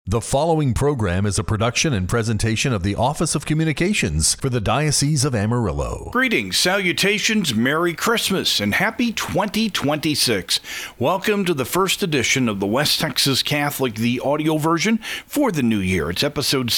The following program is a production and presentation of the Office of Communications for the Diocese of Amarillo. Greetings, salutations, Merry Christmas, and Happy 2026. Welcome to the first edition of the West Texas Catholic, the audio version for the new year. It's episode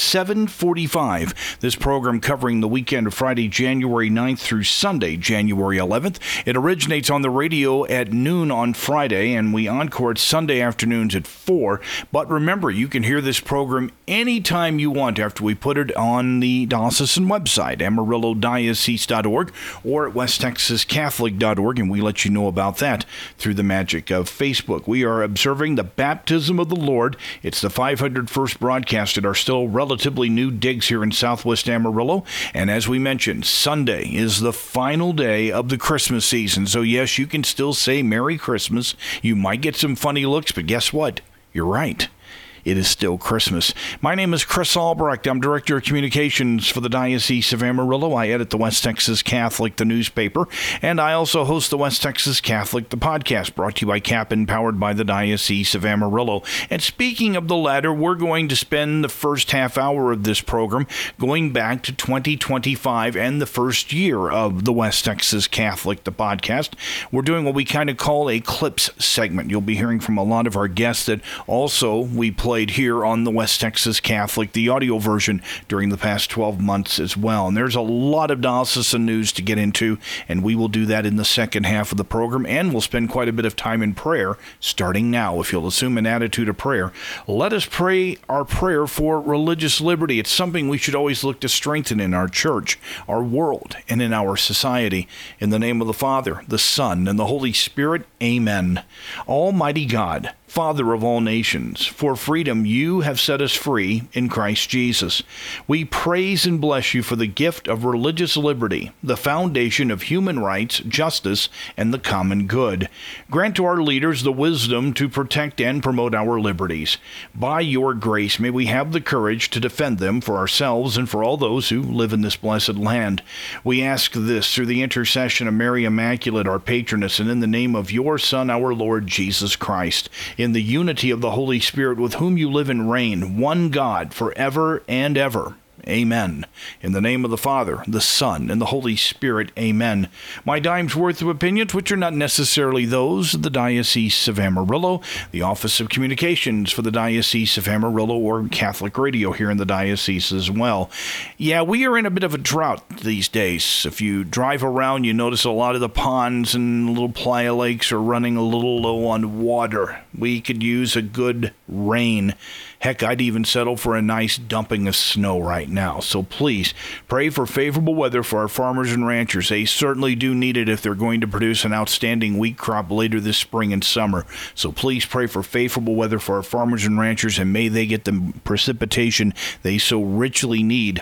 745. This program covering the weekend of Friday, January 9th through Sunday, January 11th. It originates on the radio at noon on Friday, and we encore it Sunday afternoons at 4. But remember, you can hear this program anytime you want after we put it on the diocesan website, AmarilloDiocese.org, or at WestTexasCatholic.org, and we let you know about that through the magic of Facebook. We are observing the baptism of the Lord. It's the 501st broadcast at our still relatively new digs here in Southwest Amarillo, and as we mentioned, Sunday is the final day of the Christmas season, so yes, you can still say Merry Christmas. You might get some funny looks, but guess what? You're right. It is still Christmas. My name is Chris Albrecht. I'm Director of Communications for the Diocese of Amarillo. I edit the West Texas Catholic, the newspaper, and I also host the West Texas Catholic, the podcast, brought to you by CAP and powered by the Diocese of Amarillo. And speaking of the latter, we're going to spend the first half hour of this program going back to 2025 and the first year of the West Texas Catholic, the podcast. We're doing what we kind of call a clips segment. You'll be hearing from a lot of our guests that also we played here on the West Texas Catholic, the audio version, during the past 12 months as well. And there's a lot of diocesan news to get into, and we will do that in the second half of the program, and we'll spend quite a bit of time in prayer starting now. If you'll assume an attitude of prayer, let us pray our prayer for religious liberty. It's something we should always look to strengthen in our church, our world, and in our society. In the name of the Father, the Son, and the Holy Spirit, amen. Almighty God, Father of all nations, for freedom you have set us free in Christ Jesus. We praise and bless you for the gift of religious liberty, the foundation of human rights, justice, and the common good. Grant to our leaders the wisdom to protect and promote our liberties. By your grace, may we have the courage to defend them for ourselves and for all those who live in this blessed land. We ask this through the intercession of Mary Immaculate, our patroness, and in the name of your Son, our Lord Jesus Christ, in the unity of the Holy Spirit, with whom you live and reign, one God, forever and ever. Amen. In the name of the Father, the Son, and the Holy Spirit, amen. My dime's worth of opinions, which are not necessarily those of the Diocese of Amarillo, the Office of Communications for the Diocese of Amarillo, or Catholic Radio here in the diocese as well. Yeah, we are in a bit of a drought these days. If you drive around, you notice a lot of the ponds and little playa lakes are running a little low on water. We could use a good rain. Heck, I'd even settle for a nice dumping of snow right now. So please, pray for favorable weather for our farmers and ranchers. They certainly do need it if they're going to produce an outstanding wheat crop later this spring and summer. So please pray for favorable weather for our farmers and ranchers, and may they get the precipitation they so richly need,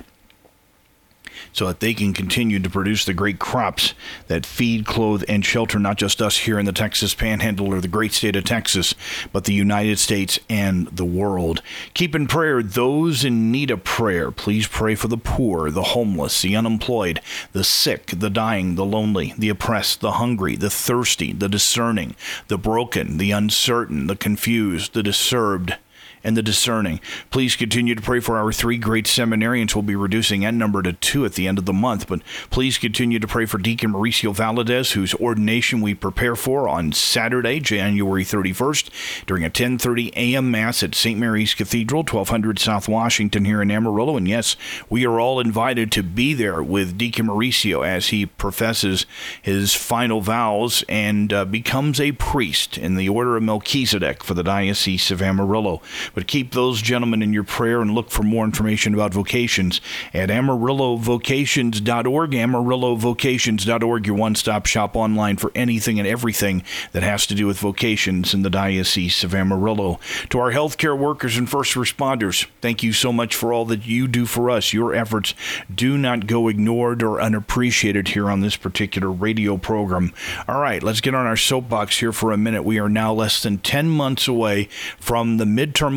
so that they can continue to produce the great crops that feed, clothe, and shelter not just us here in the Texas Panhandle or the great state of Texas, but the United States and the world. Keep in prayer those in need of prayer. Please pray for the poor, the homeless, the unemployed, the sick, the dying, the lonely, the oppressed, the hungry, the thirsty, the discerning, the broken, the uncertain, the confused, the disturbed, and the discerning. Please continue to pray for our 3 great seminarians. We'll be reducing that number to 2 at the end of the month, but please continue to pray for Deacon Mauricio Valadez, whose ordination we prepare for on Saturday, January 31st, during a 10:30 a.m. Mass at St. Mary's Cathedral, 1200 South Washington here in Amarillo. And yes, we are all invited to be there with Deacon Mauricio as he professes his final vows and becomes a priest in the Order of Melchizedek for the Diocese of Amarillo. But keep those gentlemen in your prayer and look for more information about vocations at AmarilloVocations.org, AmarilloVocations.org, your one-stop shop online for anything and everything that has to do with vocations in the Diocese of Amarillo. To our healthcare workers and first responders, thank you so much for all that you do for us. Your efforts do not go ignored or unappreciated here on this particular radio program. All right, let's get on our soapbox here for a minute. We are now less than 10 months away from the midterm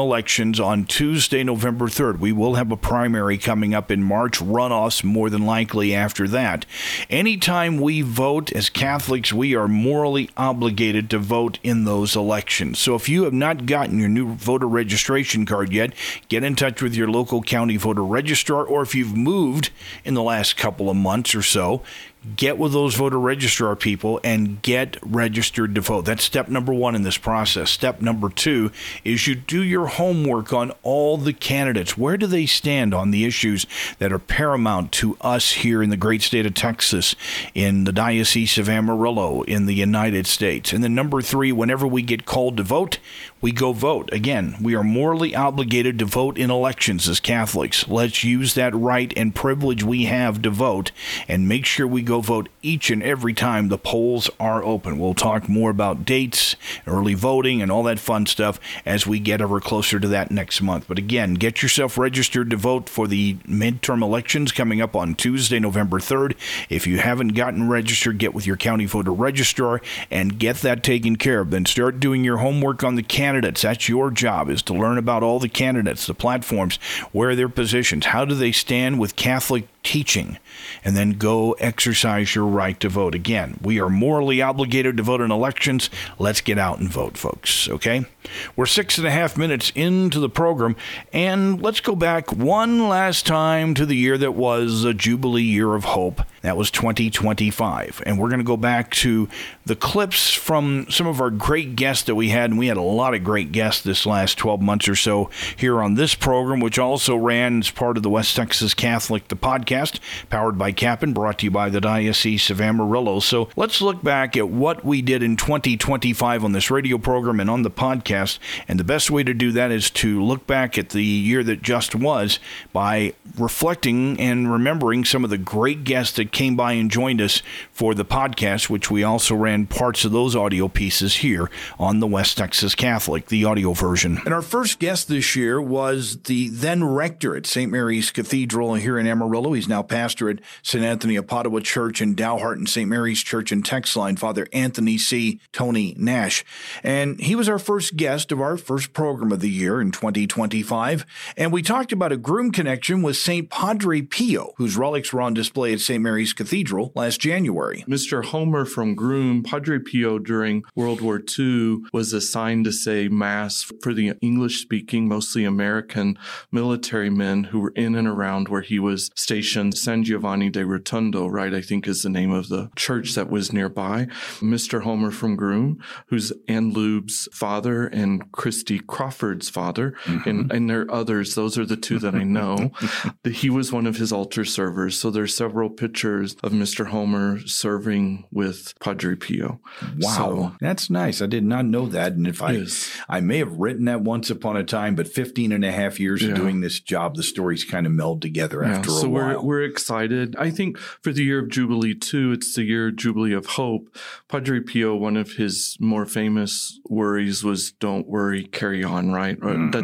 elections on Tuesday, November 3rd. We will have a primary coming up in March, runoffs more than likely after that. Anytime we vote as Catholics, we are morally obligated to vote in those elections. So if you have not gotten your new voter registration card yet, get in touch with your local county voter registrar, or if you've moved in the last couple of months or so, get with those voter registrar people and get registered to vote. That's step number one in this process. Step number two is you do your homework on all the candidates. Where do they stand on the issues that are paramount to us here in the great state of Texas, in the Diocese of Amarillo, in the United States? And then number three, whenever we get called to vote, we go vote. Again, we are morally obligated to vote in elections as Catholics. Let's use that right and privilege we have to vote and make sure we go vote each and every time the polls are open. We'll talk more about dates, early voting, and all that fun stuff as we get ever closer to that next month. But again, get yourself registered to vote for the midterm elections coming up on Tuesday, November 3rd. If you haven't gotten registered, get with your county voter registrar and get that taken care of. Then start doing your homework on the candidates. That's your job, is to learn about all the candidates, the platforms, where are their positions, how do they stand with Catholic teaching, and then go exercise your right to vote. Again, we are morally obligated to vote in elections. Let's get out and vote, folks, okay? We're 6.5 minutes into the program, and let's go back one last time to the year that was a Jubilee year of hope. That was 2025, and we're going to go back to the clips from some of our great guests that we had, and we had a lot of great guests this last 12 months or so here on this program, which also ran as part of the West Texas Catholic, the podcast, powered by Kappan, brought to you by the Diocese of Amarillo. So let's look back at what we did in 2025 on this radio program and on the podcast. And the best way to do that is to look back at the year that just was by reflecting and remembering some of the great guests that came by and joined us for the podcast, which we also ran parts of those audio pieces here on the West Texas Catholic, the audio version. And our first guest this year was the then rector at St. Mary's Cathedral here in Amarillo. He's now pastor at St. Anthony of Padua Church in Dalhart and St. Mary's Church in Texline, Father Anthony C. Tony Nash. And he was our first guest of our first program of the year in 2025. And we talked about a groom connection with St. Padre Pio, whose relics were on display at St. Mary's Cathedral last January. Mr. Homer from Groom, Padre Pio during World War II was assigned to say Mass for the English-speaking, mostly American military men who were in and around where he was stationed. San Giovanni de Rotondo, right, I think is the name of the church that was nearby. Mr. Homer from Groom, who's Ann Lube's father and Christy Crawford's father, and there are others. Those are the two that I know. He was one of his altar servers. So there's several pictures of Mr. Homer serving with Padre Pio. Wow. So, that's nice. I did not know that. And if I may have written that once upon a time, but 15 and a half years of doing this job, the stories kind of meld together after a while. We're excited. I think for the year of Jubilee, too, it's the year of Jubilee of Hope. Padre Pio, one of his more famous worries was, don't worry, carry on, right?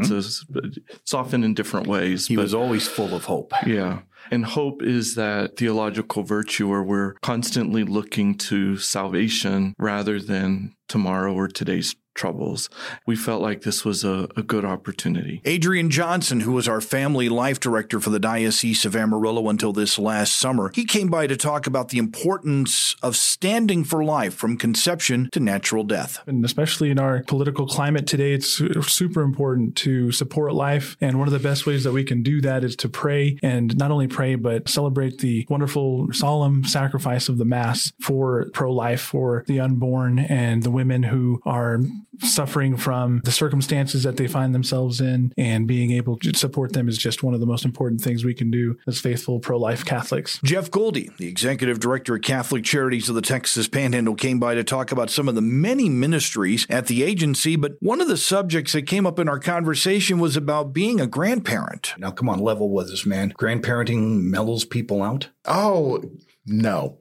It's often in different ways. He was always full of hope. Yeah. And hope is that theological virtue where we're constantly looking to salvation rather than tomorrow or today's troubles. We felt like this was a good opportunity. Adrian Johnson, who was our family life director for the Diocese of Amarillo until this last summer, he came by to talk about the importance of standing for life from conception to natural death. And especially in our political climate today, it's super important to support life. And one of the best ways that we can do that is to pray, and not only pray, but celebrate the wonderful, solemn sacrifice of the Mass for pro-life, for the unborn and the women who are suffering from the circumstances that they find themselves in, and being able to support them is just one of the most important things we can do as faithful pro-life Catholics. Jeff Goldie, the executive director of Catholic Charities of the Texas Panhandle, came by to talk about some of the many ministries at the agency, but one of the subjects that came up in our conversation was about being a grandparent. Now, come on, level with us, man. Grandparenting mellows people out? Oh, No.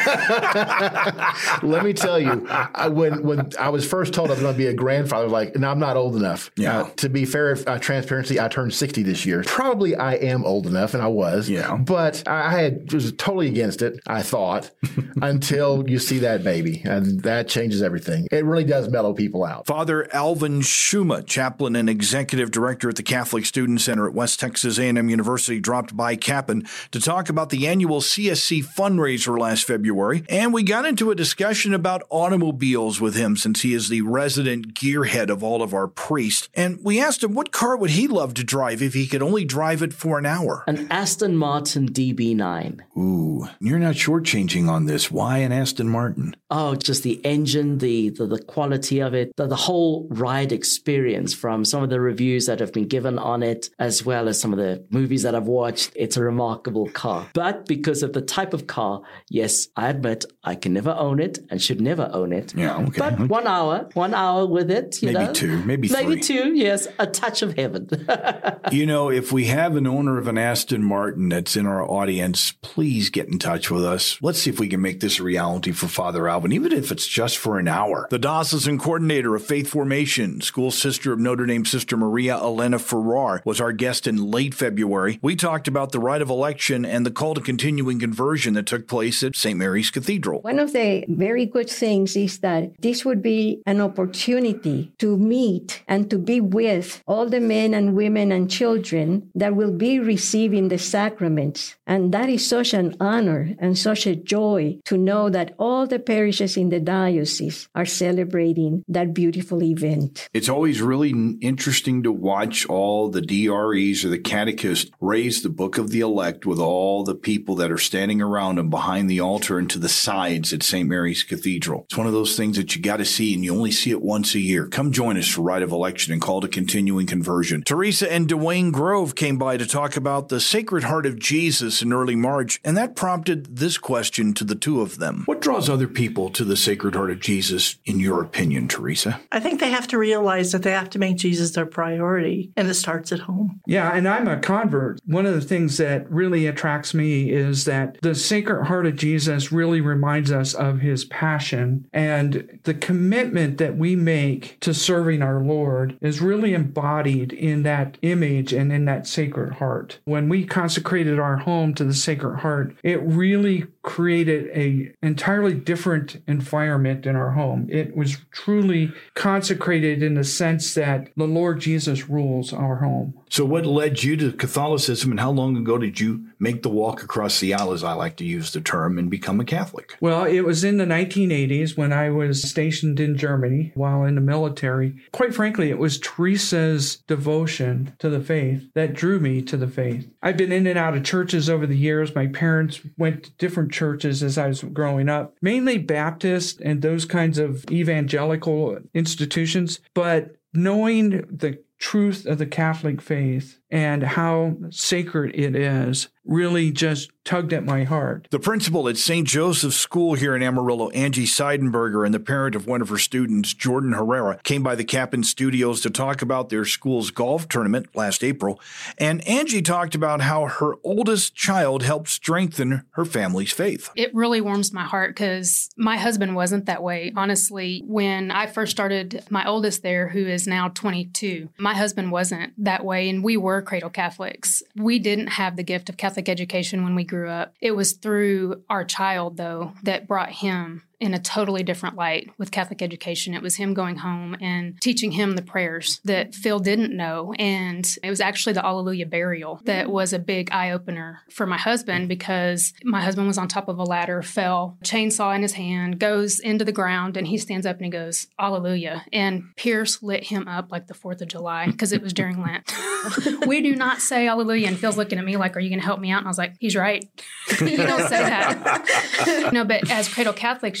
Let me tell you, when I was first told I was going to be a grandfather, like, no, I'm not old enough. Yeah. To be fair, transparency, I turned 60 this year. Probably I am old enough, and I was. Yeah. But I was totally against it, I thought, until you see that baby. And that changes everything. It really does mellow people out. Father Alvin Schuma, chaplain and executive director at the Catholic Student Center at West Texas A&M University, dropped by Capon to talk about the annual CSC fundraiser last February. And we got into a discussion about automobiles with him, since he is the resident gearhead of all of our priests. And we asked him what car would he love to drive if he could only drive it for an hour. An Aston Martin DB9. Ooh, you're not shortchanging on this. Why an Aston Martin? Oh, just the engine, the quality of it, the whole ride experience, from some of the reviews that have been given on it, as well as some of the movies that I've watched. It's a remarkable car. But because of the type of car, yes, I admit I can never own it and should never own it. Yeah, okay. But 1 hour with it, you know. Maybe two, maybe three. Maybe two, yes. A touch of heaven. You know, if we have an owner of an Aston Martin that's in our audience, please get in touch with us. Let's see if we can make this a reality for Father Alvin, even if it's just for an hour. The diocesan coordinator of Faith Formation, school sister of Notre Dame, Sister Maria Elena Farrar, was our guest in late February. We talked about the rite of election and the call to continuing conversion that took place at St. Mary's Cathedral. One of the very good things is that this would be an opportunity to meet and to be with all the men and women and children that will be receiving the sacraments. And that is such an honor and such a joy to know that all the parishes in the diocese are celebrating that beautiful event. It's always really interesting to watch all the DREs or the catechists raise the Book of the Elect with all the people that are standing around them behind the altar and to the sides at St. Mary's Cathedral. It's one of those things that you got to see, and you only see it once a year. Come join us for Rite of Election and Call to Continuing Conversion. Teresa and Dwayne Grove came by to talk about the Sacred Heart of Jesus in early March, and that prompted this question to the two of them. What draws other people to the Sacred Heart of Jesus, in your opinion, Teresa? I think they have to realize that they have to make Jesus their priority, and it starts at home. Yeah, and I'm a convert. One of the things that really attracts me is that the Sacred Heart of Jesus really reminds us of his passion, and the commitment that we make to serving our Lord is really embodied in that image and in that Sacred Heart. When we consecrated our home to the Sacred Heart, it really created an entirely different environment in our home. It was truly consecrated in the sense that the Lord Jesus rules our home. So what led you to Catholicism, and how long ago did you make the walk across the aisle, as I like to use the term, and become a Catholic? Well, it was in the 1980s when I was stationed in Germany while in the military. Quite frankly, it was Teresa's devotion to the faith that drew me to the faith. I've been in and out of churches over the years. My parents went to different churches as I was growing up, mainly Baptist and those kinds of evangelical institutions. But knowing the truth of the Catholic faith and how sacred it is really just tugged at my heart. The principal at St. Joseph's School here in Amarillo, Angie Seidenberger, and the parent of one of her students, Jordan Herrera, came by the Capon Studios to talk about their school's golf tournament last April. And Angie talked about how her oldest child helped strengthen her family's faith. It really warms my heart because my husband wasn't that way. Honestly, when I first started my oldest there, who is now 22, my husband wasn't that way, and we were cradle Catholics. We didn't have the gift of Catholic education when we grew up. It was through our child, though, that brought him in a totally different light with Catholic education. It was him going home and teaching him the prayers that Phil didn't know. And it was actually the Alleluia burial that was a big eye-opener for my husband, because my husband was on top of a ladder, fell, chainsaw in his hand, goes into the ground, and he stands up and he goes, Alleluia. And Pierce lit him up like the 4th of July, because it was during Lent. We do not say Alleluia. And Phil's looking at me like, are you going to help me out? And I was like, he's right. You don't say that. No, but as cradle Catholics,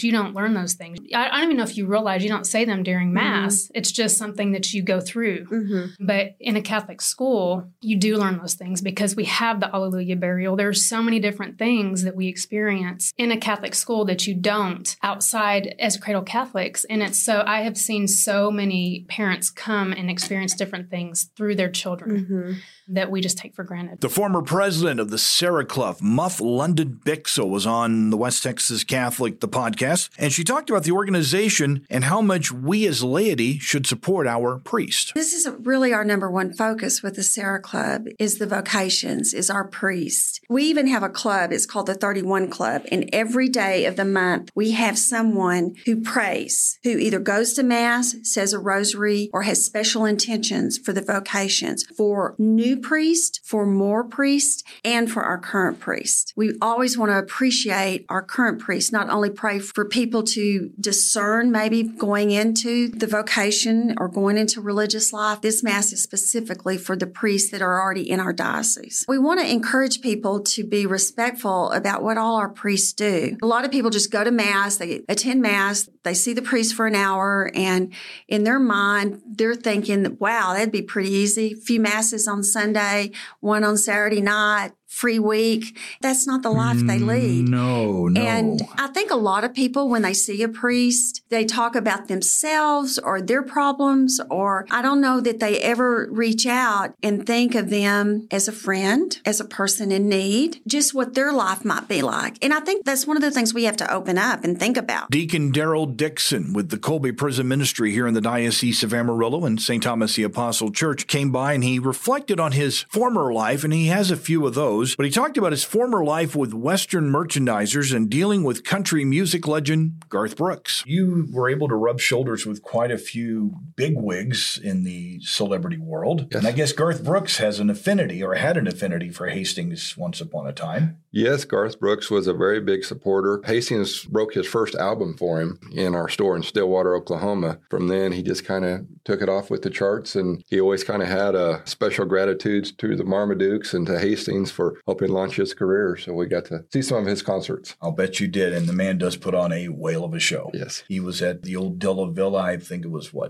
you don't learn those things. I don't even know if you realize you don't say them during Mass. It's just something that you go through. But in a Catholic school, you do learn those things because we have the Alleluia burial. There's so many different things that we experience in a Catholic school that you don't outside as cradle Catholics. And it's so, I have seen so many parents come and experience different things through their children that we just take for granted. The former president of the Sarah Clough, Muff London Bixel, was on the West Texas Catholic, the podcast, and she talked about the organization and how much we as laity should support our priest. This is really our number one focus with the Sarah Club is the vocations, is our priest. We even have a club, it's called the 31 Club, and every day of the month we have someone who prays, who either goes to Mass, says a rosary, or has special intentions for the vocations, for new priest, for more priests, and for our current priest. We always want to appreciate our current priest, not only pray for people to discern maybe going into the vocation or going into religious life. This Mass is specifically for the priests that are already in our diocese. We want to encourage people to be respectful about what all our priests do. A lot of people just go to Mass, they attend Mass, they see the priest for an hour, and in their mind, they're thinking, wow, that'd be pretty easy. A few Masses on Sunday, one on Saturday night, free week. That's not the life they lead. No. And I think a lot of people, when they see a priest, they talk about themselves or their problems, or I don't know that they ever reach out and think of them as a friend, as a person in need, just what their life might be like. And I think that's one of the things we have to open up and think about. Deacon Daryl Dixon with the Colby Prison Ministry here in the Diocese of Amarillo and St. Thomas the Apostle Church came by and he reflected on his former life, and he has a few of those. But he talked about his former life with Western merchandisers and dealing with country music legend Garth Brooks. You were able to rub shoulders with quite a few bigwigs in the celebrity world. Yes. And I guess Garth Brooks has an affinity, or had an affinity, for Hastings once upon a time. Yes, Garth Brooks was a very big supporter. Hastings broke his first album for him in our store in Stillwater, Oklahoma. From then, he just kind of took it off with the charts, and he always kind of had a special gratitude to the Marmadukes and to Hastings for helping launch his career. So we got to see some of his concerts. I'll bet you did. And the man does put on a whale of a show. Yes. He was at the old Dilla Villa, I think it was,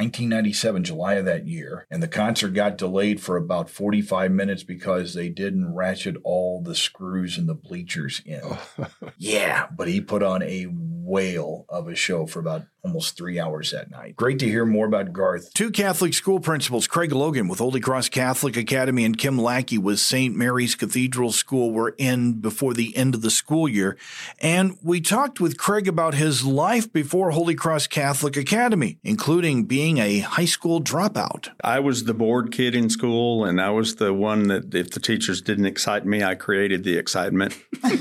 1997, July of that year. And the concert got delayed for about 45 minutes because they didn't ratchet all the screws in the bleachers in. Yeah, but he put on a whale of a show for about almost 3 hours that night. Great to hear more about Garth. Two Catholic school principals, Craig Logan with Holy Cross Catholic Academy and Kim Lackey with St. Mary's Cathedral School, were in before the end of the school year. And we talked with Craig about his life before Holy Cross Catholic Academy, including being a high school dropout. I was the bored kid in school, and I was the one that if the teachers didn't excite me, I created the excitement.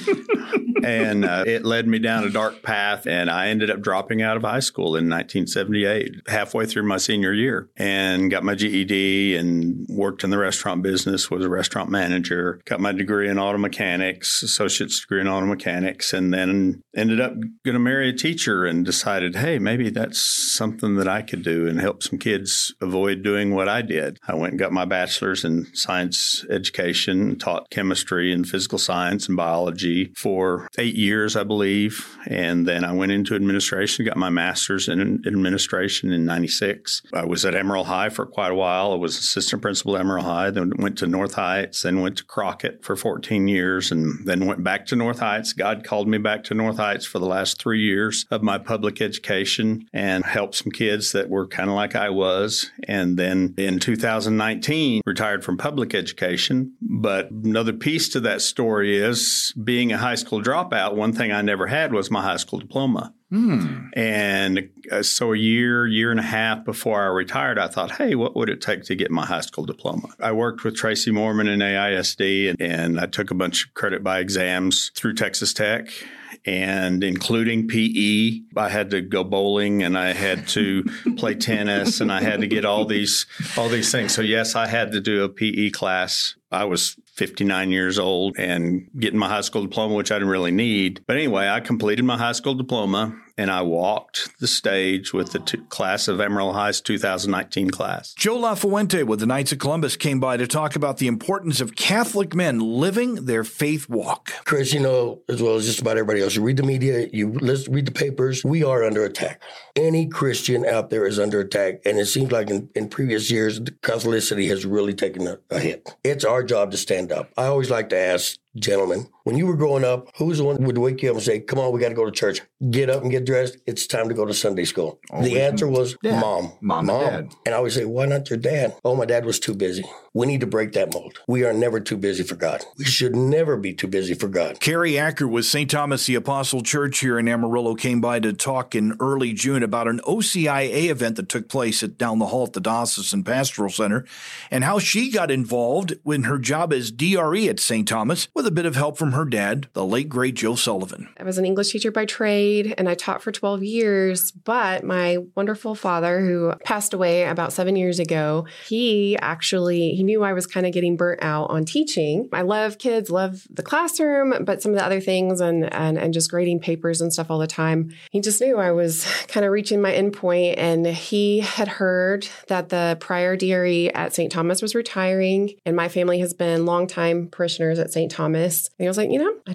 And it led me down a dark path, and I ended up dropping out of high school in 1978, halfway through my senior year, and got my GED and worked in the restaurant business, was a restaurant manager, got my degree in auto mechanics, associate's degree in auto mechanics, and then ended up going to marry a teacher and decided, hey, maybe that's something that I could do and help some kids avoid doing what I did. I went and got my bachelor's in science education, taught chemistry and physical science and biology for 8 years, I believe. And then I went into administration, got my master's in administration in 96. I was at Emerald High for quite a while. I was assistant principal at Emerald High, then went to North Heights, then went to Crockett for 14 years, and then went back to North Heights. God called me back to North Heights for the last 3 years of my public education and helped some kids that were kind of like I was. And then in 2019, retired from public education. But another piece to that story is being a high school dropout. One thing I never had was my high school diploma. And so a year and a half before I retired, I thought, hey, what would it take to get my high school diploma? I worked with Tracy Moorman in AISD, and I took a bunch of credit by exams through Texas Tech. And including PE, I had to go bowling and I had to play tennis and I had to get all these things. So yes, I had to do a PE class. I was 59 years old and getting my high school diploma, which I didn't really need. But anyway, I completed my high school diploma and I walked the stage with the class of Amarillo High's 2019 class. Joe LaFuente with the Knights of Columbus came by to talk about the importance of Catholic men living their faith walk. Chris, you know, as well as just about everybody else, you read the media, you read the papers, we are under attack. Any Christian out there is under attack, and it seems like in previous years, the Catholicity has really taken a hit. It's our job to stand up. I always like to ask, gentlemen, when you were growing up, who was the one who would wake you up and say, come on, we got to go to church. Get up and get dressed. It's time to go to Sunday school. The answer was Dad. Mom. And Dad. And I always say, why not your dad? Oh, my dad was too busy. We need to break that mold. We are never too busy for God. We should never be too busy for God. Carrie Acker with St. Thomas the Apostle Church here in Amarillo came by to talk in early June about an OCIA event that took place down the hall at the Diocesan Pastoral Center and how she got involved in her job as DRE at St. Thomas with a bit of help from her dad, the late, great Joe Sullivan. I was an English teacher by trade, and I taught for 12 years, but my wonderful father, who passed away about 7 years ago, he knew I was kind of getting burnt out on teaching. I love kids, love the classroom, but some of the other things and just grading papers and stuff all the time, he just knew I was kind of reaching my end point, and he had heard that the prior DRE at St. Thomas was retiring, and my family has been longtime parishioners at St. Thomas. And he was like,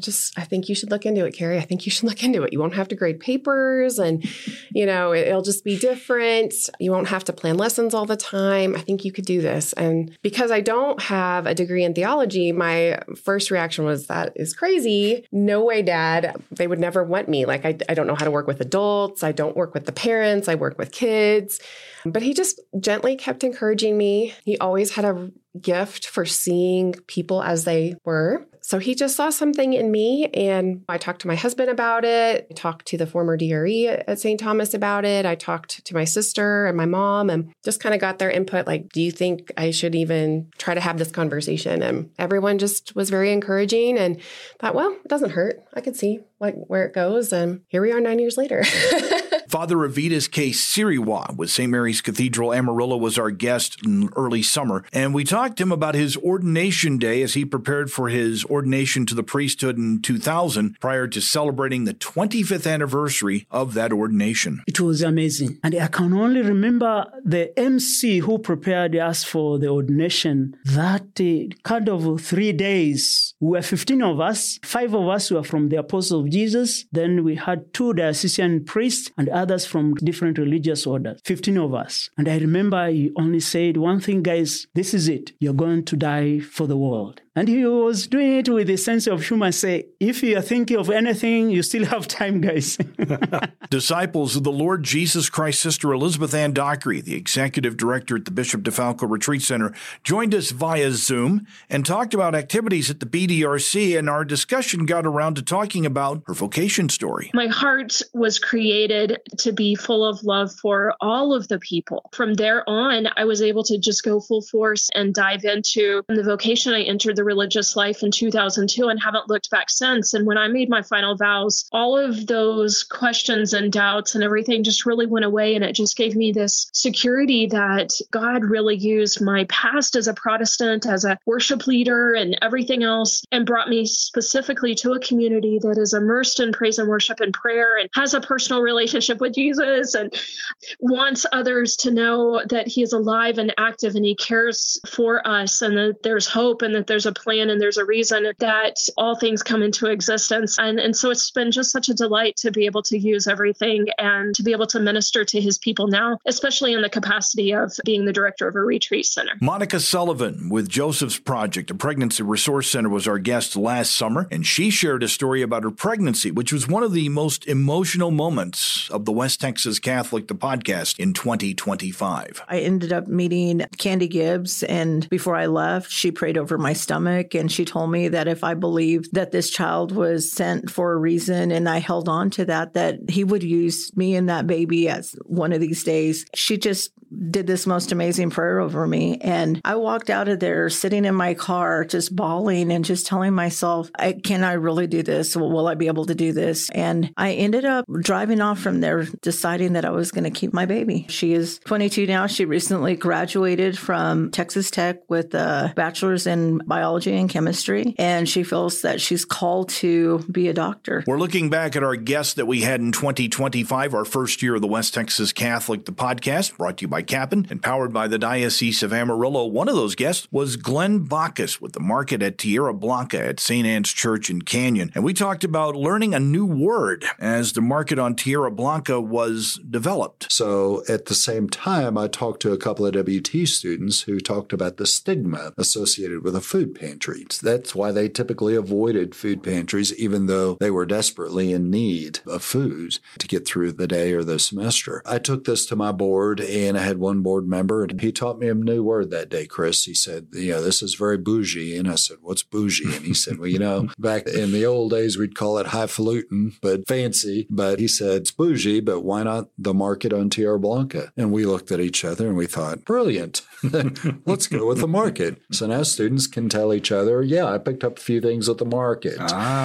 I think you should look into it, Carrie. I think you should look into it. You won't have to grade papers and, it'll just be different. You won't have to plan lessons all the time. I think you could do this. And because I don't have a degree in theology, my first reaction was, that is crazy. No way, Dad. They would never want me. Like, I don't know how to work with adults. I don't work with the parents. I work with kids. But he just gently kept encouraging me. He always had a gift for seeing people as they were. So he just saw something in me, and I talked to my husband about it. I talked to the former DRE at St. Thomas about it. I talked to my sister and my mom and just kind of got their input. Like, do you think I should even try to have this conversation? And everyone just was very encouraging and thought, well, it doesn't hurt. I could see where it goes. And here we are 9 years later. Father Avitas K. Siriwa with St. Mary's Cathedral Amarillo was our guest in early summer, and we talked to him about his ordination day as he prepared for his ordination to the priesthood in 2000 prior to celebrating the 25th anniversary of that ordination. It was amazing. And I can only remember the MC who prepared us for the ordination. That kind of 3 days, we were 15 of us. 5 of us were from the Apostles of Jesus. Then we had 2 diocesan priests and others from different religious orders, 15 of us. And I remember he only said one thing, guys, this is it. You're going to die for the world. And he was doing it with a sense of humor, say, if you are thinking of anything, you still have time, guys. Disciples of the Lord Jesus Christ, Sister Elizabeth Ann Dockery, the executive director at the Bishop DeFalco Retreat Center, joined us via Zoom and talked about activities at the BDRC, and our discussion got around to talking about her vocation story. My heart was created to be full of love for all of the people. From there on, I was able to just go full force and dive into the vocation. I entered the religious life in 2002 and haven't looked back since. And when I made my final vows, all of those questions and doubts and everything just really went away. And it just gave me this security that God really used my past as a Protestant, as a worship leader and everything else, and brought me specifically to a community that is immersed in praise and worship and prayer and has a personal relationship with Jesus and wants others to know that he is alive and active and he cares for us, and that there's hope and that there's a plan and there's a reason that all things come into existence. And so it's been just such a delight to be able to use everything and to be able to minister to his people now, especially in the capacity of being the director of a retreat center. Monica Sullivan with Joseph's Project, a pregnancy resource center, was our guest last summer, and she shared a story about her pregnancy, which was one of the most emotional moments of the West Texas Catholic, the podcast, in 2025. I ended up meeting Candy Gibbs, and before I left, she prayed over my stomach, and she told me that if I believed that this child was sent for a reason, and I held on to that he would use me and that baby as one of these days. She just did this most amazing prayer over me. And I walked out of there sitting in my car, just bawling and just telling myself, can I really do this? Will I be able to do this? And I ended up driving off from there, deciding that I was going to keep my baby. She is 22 now. She recently graduated from Texas Tech with a bachelor's in biology and chemistry. And she feels that she's called to be a doctor. We're looking back at our guests that we had in 2025, our first year of the West Texas Catholic, the podcast, brought to you by Kappan and powered by the Diocese of Amarillo. One of those guests was Glenn Bacchus with the market at Tierra Blanca at St. Anne's Church in Canyon. And we talked about learning a new word as the market on Tierra Blanca was developed. So at the same time, I talked to a couple of WT students who talked about the stigma associated with a food pantry. That's why they typically avoided food pantries, even though they were desperately in need of food to get through the day or the semester. I took this to my board, and I had one board member, and he taught me a new word that day, Chris. He said, this is very bougie. And I said, what's bougie? And he said, well, back in the old days, we'd call it highfalutin, but fancy. But he said, it's bougie, but why not the market on Tierra Blanca? And we looked at each other and we thought, brilliant. Let's go with the market. So now students can tell each other, I picked up a few things at the market.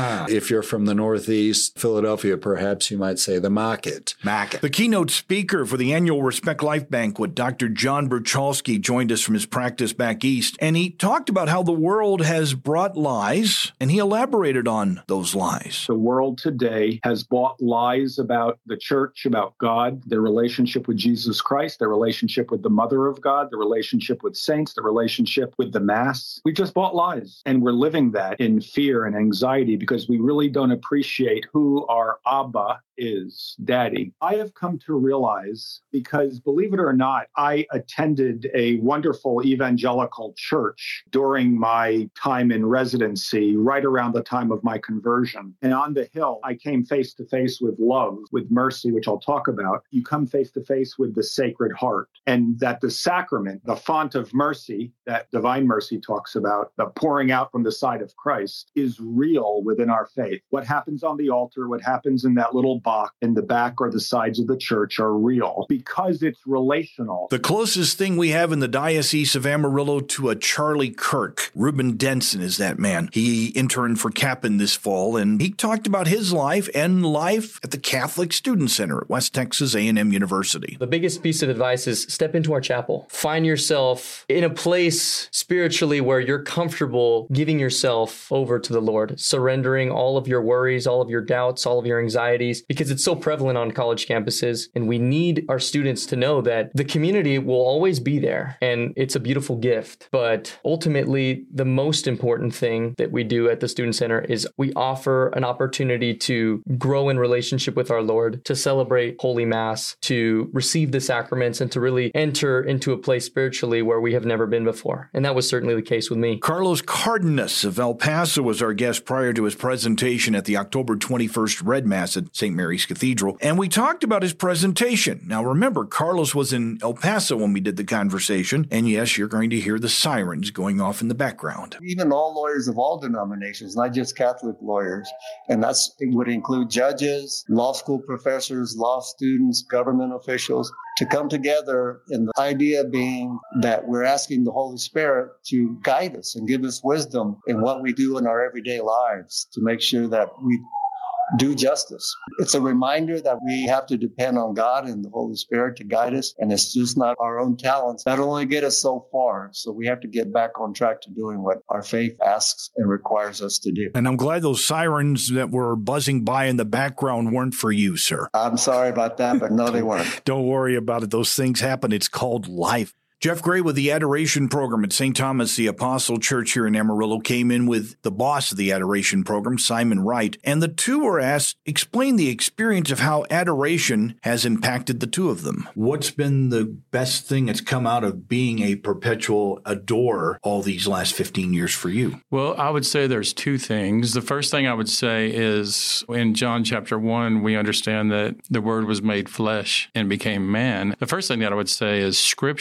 If you're from the Northeast, Philadelphia, perhaps you might say the market. The keynote speaker for the annual Respect Life Banquet, Dr. John Bruchalski, joined us from his practice back east, and he talked about how the world has brought lies, and he elaborated on those lies. The world today has bought lies about the church, about God, their relationship with Jesus Christ, their relationship with the Mother of God, their relationship with saints, their relationship with the Mass. We just bought lies, and we're living that in fear and anxiety because we really don't appreciate who our Abba is, Daddy. I have come to realize, because believe it or not, I attended a wonderful evangelical church during my time in residency, right around the time of my conversion. And on the Hill, I came face to face with love, with mercy, which I'll talk about. You come face to face with the Sacred Heart, and that the sacrament, the font of mercy that Divine Mercy talks about, the pouring out from the side of Christ, is real within our faith. What happens on the altar, what happens in that little box in the back or the sides of the church are real because it's relational. The closest thing we have in the Diocese of Amarillo to a Charlie Kirk, Reuben Denson is that man. He interned for Kappan this fall, and he talked about his life and life at the Catholic Student Center at West Texas A&M University. The biggest piece of advice is step into our chapel. Find yourself in a place spiritually where you're comfortable giving yourself over to the Lord, surrendering all of your worries, all of your doubts, all of your anxieties, because it's so prevalent on college campuses. And we need our students to know that the community will always be there, and it's a beautiful gift. But ultimately, the most important thing that we do at the Student Center is we offer an opportunity to grow in relationship with our Lord, to celebrate Holy Mass, to receive the sacraments, and to really enter into a place spiritually where we have never been before. And that was certainly the case with me. Carlos Cardenas of El Paso was our guest prior to his presentation at the October 21st Red Mass at St. Mary's Cathedral, and we talked about his presentation. Now remember, Carlos was in El Paso when we did the conversation, and yes, you're going to hear the sirens going off in the background. Even all lawyers of all denominations, not just Catholic lawyers, and it would include judges, law school professors, law students, government officials, to come together, and the idea being that we're asking the Holy Spirit to guide us and give us wisdom in what we do in our everyday lives to make sure that we do justice. It's a reminder that we have to depend on God and the Holy Spirit to guide us, and it's just not our own talents that'll only get us so far. So we have to get back on track to doing what our faith asks and requires us to do. And I'm glad those sirens that were buzzing by in the background weren't for you, sir. I'm sorry about that, but no, they weren't. Don't worry about it. Those things happen. It's called life. Jeff Gray with the Adoration Program at St. Thomas the Apostle Church here in Amarillo came in with the boss of the Adoration Program, Simon Wright, and the two were asked, explain the experience of how adoration has impacted the two of them. What's been the best thing that's come out of being a perpetual adorer all these last 15 years for you? Well, I would say there's two things. The first thing I would say is in John chapter 1, we understand that the Word was made flesh and became man. The first thing that I would say is Scripture, the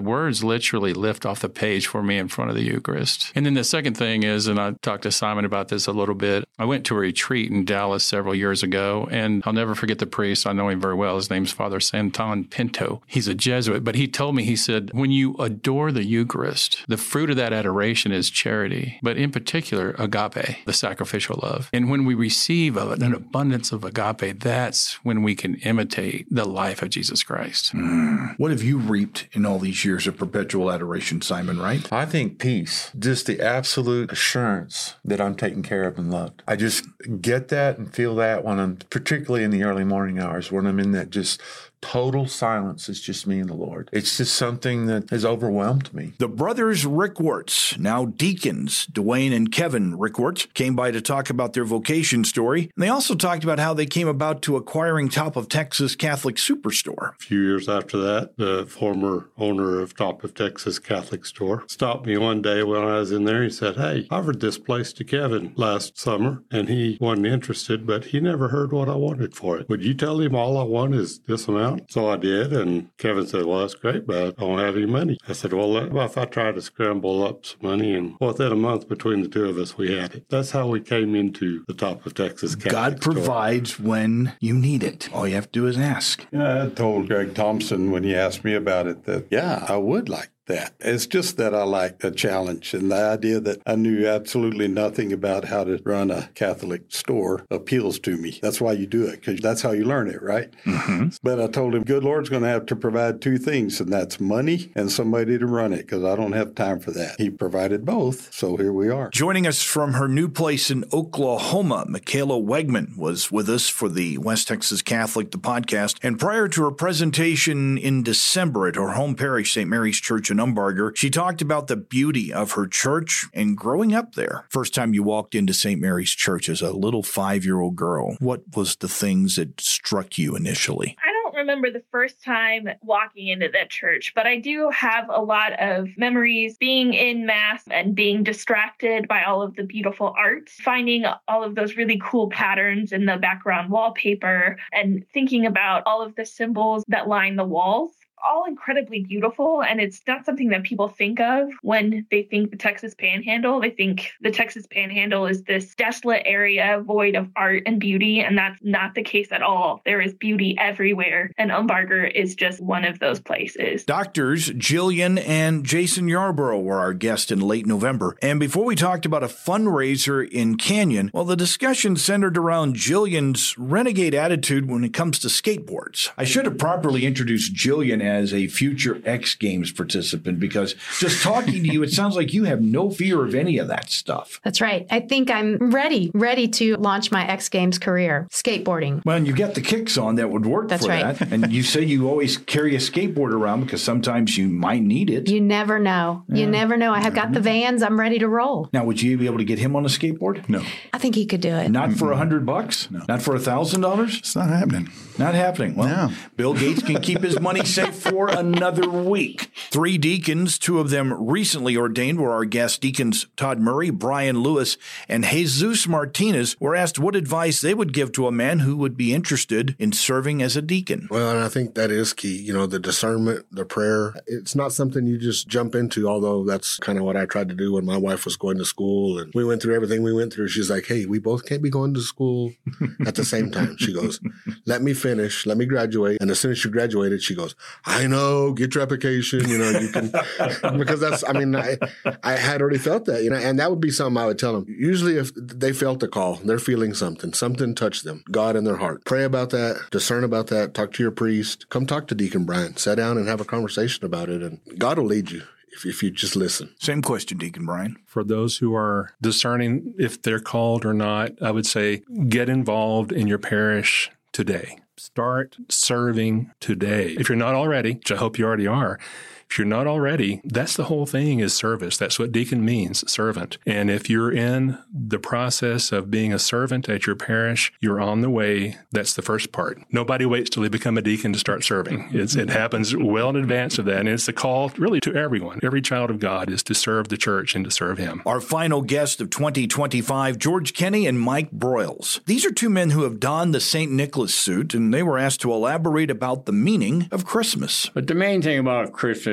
words literally lift off the page for me in front of the Eucharist. And then the second thing is, and I talked to Simon about this a little bit, I went to a retreat in Dallas several years ago, and I'll never forget the priest. I know him very well. His name's Father Santon Pinto. He's a Jesuit, but he told me, he said, when you adore the Eucharist, the fruit of that adoration is charity, but in particular, agape, the sacrificial love. And when we receive an abundance of agape, that's when we can imitate the life of Jesus Christ. What have you reaped in all these years of perpetual adoration, Simon, right? I think peace, just the absolute assurance that I'm taken care of and loved. I just get that and feel that when I'm, particularly in the early morning hours, when I'm in that just total silence. It's just me and the Lord. It's just something that has overwhelmed me. The brothers Rickwarts, now deacons, Dwayne and Kevin Rickwarts, came by to talk about their vocation story. And they also talked about how they came about to acquiring Top of Texas Catholic Superstore. A few years after that, the former owner of Top of Texas Catholic Store stopped me one day when I was in there. He said, "Hey, I offered this place to Kevin last summer, and he wasn't interested, but he never heard what I wanted for it. Would you tell him all I want is this amount?" So I did, and Kevin said, "Well, that's great, but I don't have any money." I said, "Well, if I try to scramble up some money?" And within a month between the two of us, we had it. That's how we came into the Top of Texas Catholic God provides Store. When you need it. All you have to do is ask. Yeah, I told Greg Thompson when he asked me about it that, yeah, I would like that. It's just that I like the challenge, and the idea that I knew absolutely nothing about how to run a Catholic store appeals to me. That's why you do it, because that's how you learn it, right? Mm-hmm. But I told him, good Lord's going to have to provide two things, and that's money and somebody to run it, because I don't have time for that. He provided both, so here we are. Joining us from her new place in Oklahoma, Michaela Wegman was with us for the West Texas Catholic, the podcast. And prior to her presentation in December at her home parish, St. Mary's Church in Umbarger, she talked about the beauty of her church and growing up there. First time you walked into St. Mary's Church as a little 5-year-old girl, what was the things that struck you initially? I don't remember the first time walking into that church, but I do have a lot of memories being in Mass and being distracted by all of the beautiful art, finding all of those really cool patterns in the background wallpaper, and thinking about all of the symbols that line the walls. All incredibly beautiful, and it's not something that people think of when they think the Texas Panhandle. They think the Texas Panhandle is this desolate area void of art and beauty, and that's not the case at all. There is beauty everywhere, and Umbarger is just one of those places. Doctors Jillian and Jason Yarborough were our guests in late November, and before we talked about a fundraiser in Canyon, well, the discussion centered around Jillian's renegade attitude when it comes to skateboards. I should have properly introduced Jillian as a future X Games participant, because just talking to you, it sounds like you have no fear of any of that stuff. That's right. I think I'm ready to launch my X Games career, skateboarding. Well, and you got the kicks on that would work for right. that. And you say you always carry a skateboard around because sometimes you might need it. You never know. You never know. I have got the Vans. I'm ready to roll. Now, would you be able to get him on a skateboard? No. I think he could do it. Not for $100? No. Not for $1,000? It's not happening. Not happening. Well, Bill Gates can keep his money safe for another week. 3 deacons, 2 of them recently ordained, were our guests. Deacons Todd Murray, Brian Lewis, and Jesus Martinez were asked what advice they would give to a man who would be interested in serving as a deacon. Well, and I think that is key. You know, the discernment, the prayer. It's not something you just jump into, although that's kind of what I tried to do when my wife was going to school. And we went through everything we went through. She's like, hey, we both can't be going to school at the same time. She goes, let me finish, let me graduate. And as soon as she graduated, she goes, I know, get your application, you know, you can, because that's, I mean, I had already felt that, you know, and that would be something I would tell them. Usually if they felt the call, they're feeling something touched them, God in their heart. Pray about that, discern about that, talk to your priest, come talk to Deacon Brian, sit down and have a conversation about it, and God will lead you. If you just listen. Same question, Deacon Brian. For those who are discerning if they're called or not, I would say get involved in your parish today. Start serving today. If you're not already, which I hope you already are, if you're not already, that's the whole thing is service. That's what deacon means, servant. And if you're in the process of being a servant at your parish, you're on the way. That's the first part. Nobody waits till they become a deacon to start serving. It happens well in advance of that. And it's a call really to everyone. Every child of God is to serve the church and to serve him. Our final guest of 2025, George Kenny and Mike Broyles. These are 2 men who have donned the St. Nicholas suit, and they were asked to elaborate about the meaning of Christmas. But the main thing about Christmas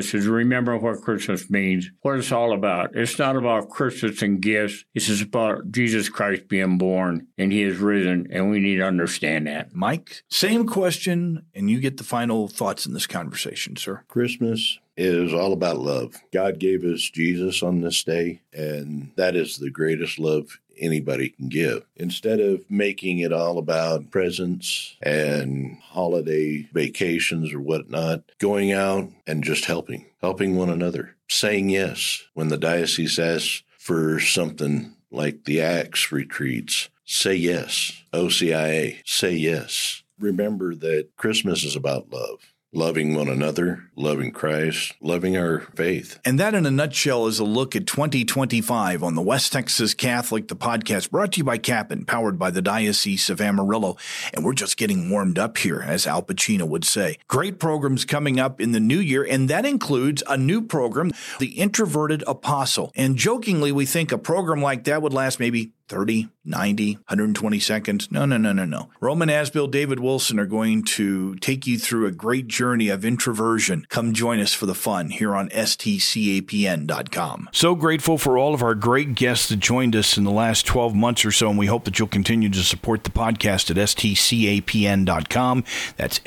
Christmas is remember what Christmas means, what it's all about. It's not about Christmas and gifts. It's just about Jesus Christ being born, and he is risen, and we need to understand that. Mike, same question, and you get the final thoughts in this conversation, sir. Christmas is all about love. God gave us Jesus on this day, and that is the greatest love anybody can give. Instead of making it all about presents and holiday vacations or whatnot, going out and just helping one another, saying yes. When the diocese asks for something like the Acts retreats, say yes. OCIA, say yes. Remember that Christmas is about love. Loving one another, loving Christ, loving our faith. And that, in a nutshell, is a look at 2025 on the West Texas Catholic, the podcast brought to you by Capon, powered by the Diocese of Amarillo. And we're just getting warmed up here, as Al Pacino would say. Great programs coming up in the new year, and that includes a new program, The Introverted Apostle. And jokingly, we think a program like that would last maybe 30, 90, 120 seconds. No. Roman Asbill, David Wilson are going to take you through a great journey of introversion. Come join us for the fun here on stcapn.com. So grateful for all of our great guests that joined us in the last 12 months or so, and we hope that you'll continue to support the podcast at stcapn.com. That's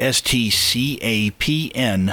stcapn.com.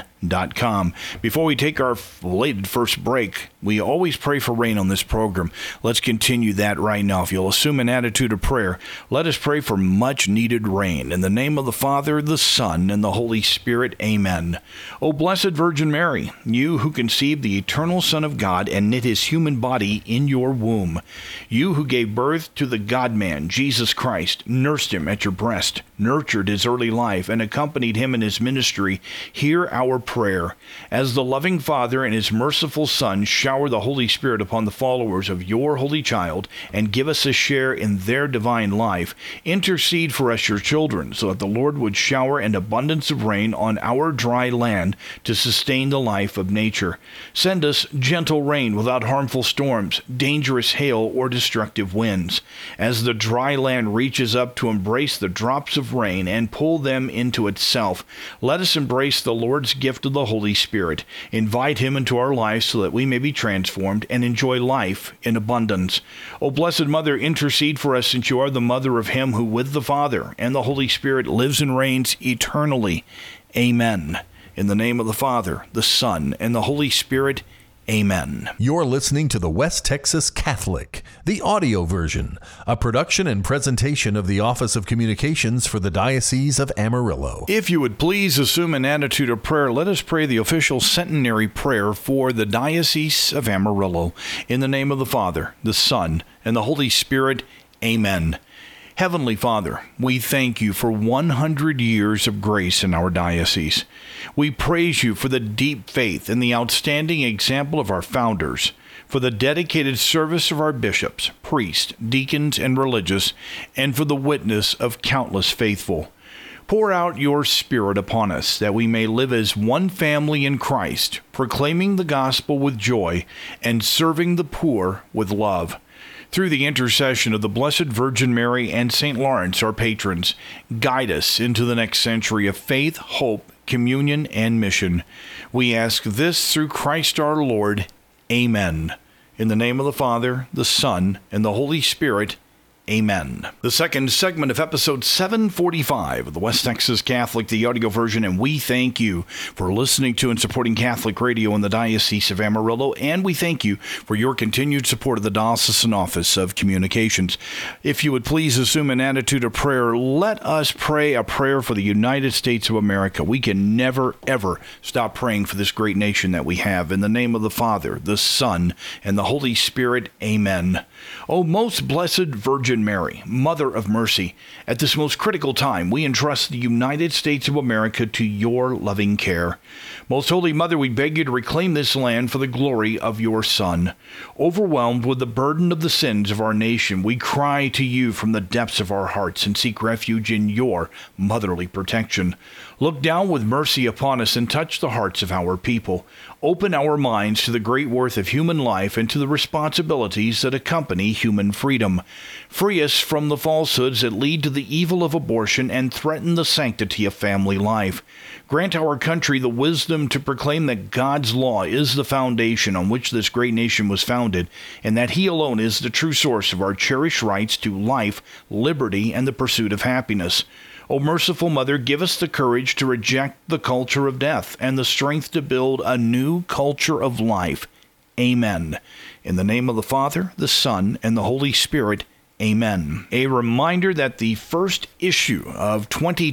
Before we take our belated first break, we always pray for rain on this program. Let's continue that right now. If you'll assume an attitude of prayer, let us pray for much needed rain. In the name of the Father, the Son, and the Holy Spirit, amen. O Blessed Virgin Mary, you who conceived the eternal Son of God and knit his human body in your womb, you who gave birth to the God-man, Jesus Christ, nursed him at your breast, nurtured his early life, and accompanied him in his ministry, hear our prayer. As the loving Father and his merciful Son shower the Holy Spirit upon the followers of your holy child and give us a share in their divine life, intercede for us, your children, so that the Lord would shower an abundance of rain on our dry land to sustain the life of nature. Send us gentle rain without harmful storms, dangerous hail, or destructive winds. As the dry land reaches up to embrace the drops of rain and pull them into itself, let us embrace the Lord's gift of the Holy Spirit. Invite him into our lives so that we may be transformed and enjoy life in abundance. O Blessed Mother, intercede for us, since you are the mother of him who with the Father and the Holy Spirit lives and reigns eternally. Amen. In the name of the Father, the Son, and the Holy Spirit, amen. You're listening to the West Texas Catholic, the audio version, a production and presentation of the Office of Communications for the Diocese of Amarillo. If you would please assume an attitude of prayer, let us pray the official centenary prayer for the Diocese of Amarillo. In the name of the Father, the Son, and the Holy Spirit, amen. Heavenly Father, we thank you for 100 years of grace in our diocese. We praise you for the deep faith and the outstanding example of our founders, for the dedicated service of our bishops, priests, deacons, and religious, and for the witness of countless faithful. Pour out your Spirit upon us, that we may live as one family in Christ, proclaiming the gospel with joy and serving the poor with love. Through the intercession of the Blessed Virgin Mary and St. Lawrence, our patrons, guide us into the next century of faith, hope, communion, and mission. We ask this through Christ our Lord. Amen. In the name of the Father, the Son, and the Holy Spirit, amen. The second segment of episode 745 of the West Texas Catholic, the audio version, and we thank you for listening to and supporting Catholic radio in the Diocese of Amarillo, and we thank you for your continued support of the Diocesan Office of Communications. If you would please assume an attitude of prayer, let us pray a prayer for the United States of America. We can never, ever stop praying for this great nation that we have. In the name of the Father, the Son, and the Holy Spirit, amen. O most blessed Virgin Mary, Mother of Mercy, at this most critical time, we entrust the United States of America to your loving care. Most Holy Mother, we beg you to reclaim this land for the glory of your Son. Overwhelmed with the burden of the sins of our nation, we cry to you from the depths of our hearts and seek refuge in your motherly protection. Look down with mercy upon us and touch the hearts of our people. Open our minds to the great worth of human life and to the responsibilities that accompany human freedom. Free us from the falsehoods that lead to the evil of abortion and threaten the sanctity of family life. Grant our country the wisdom to proclaim that God's law is the foundation on which this great nation was founded, and that He alone is the true source of our cherished rights to life, liberty, and the pursuit of happiness. O merciful Mother, give us the courage to reject the culture of death and the strength to build a new culture of life. Amen. In the name of the Father, the Son, and the Holy Spirit, amen. A reminder that the first issue of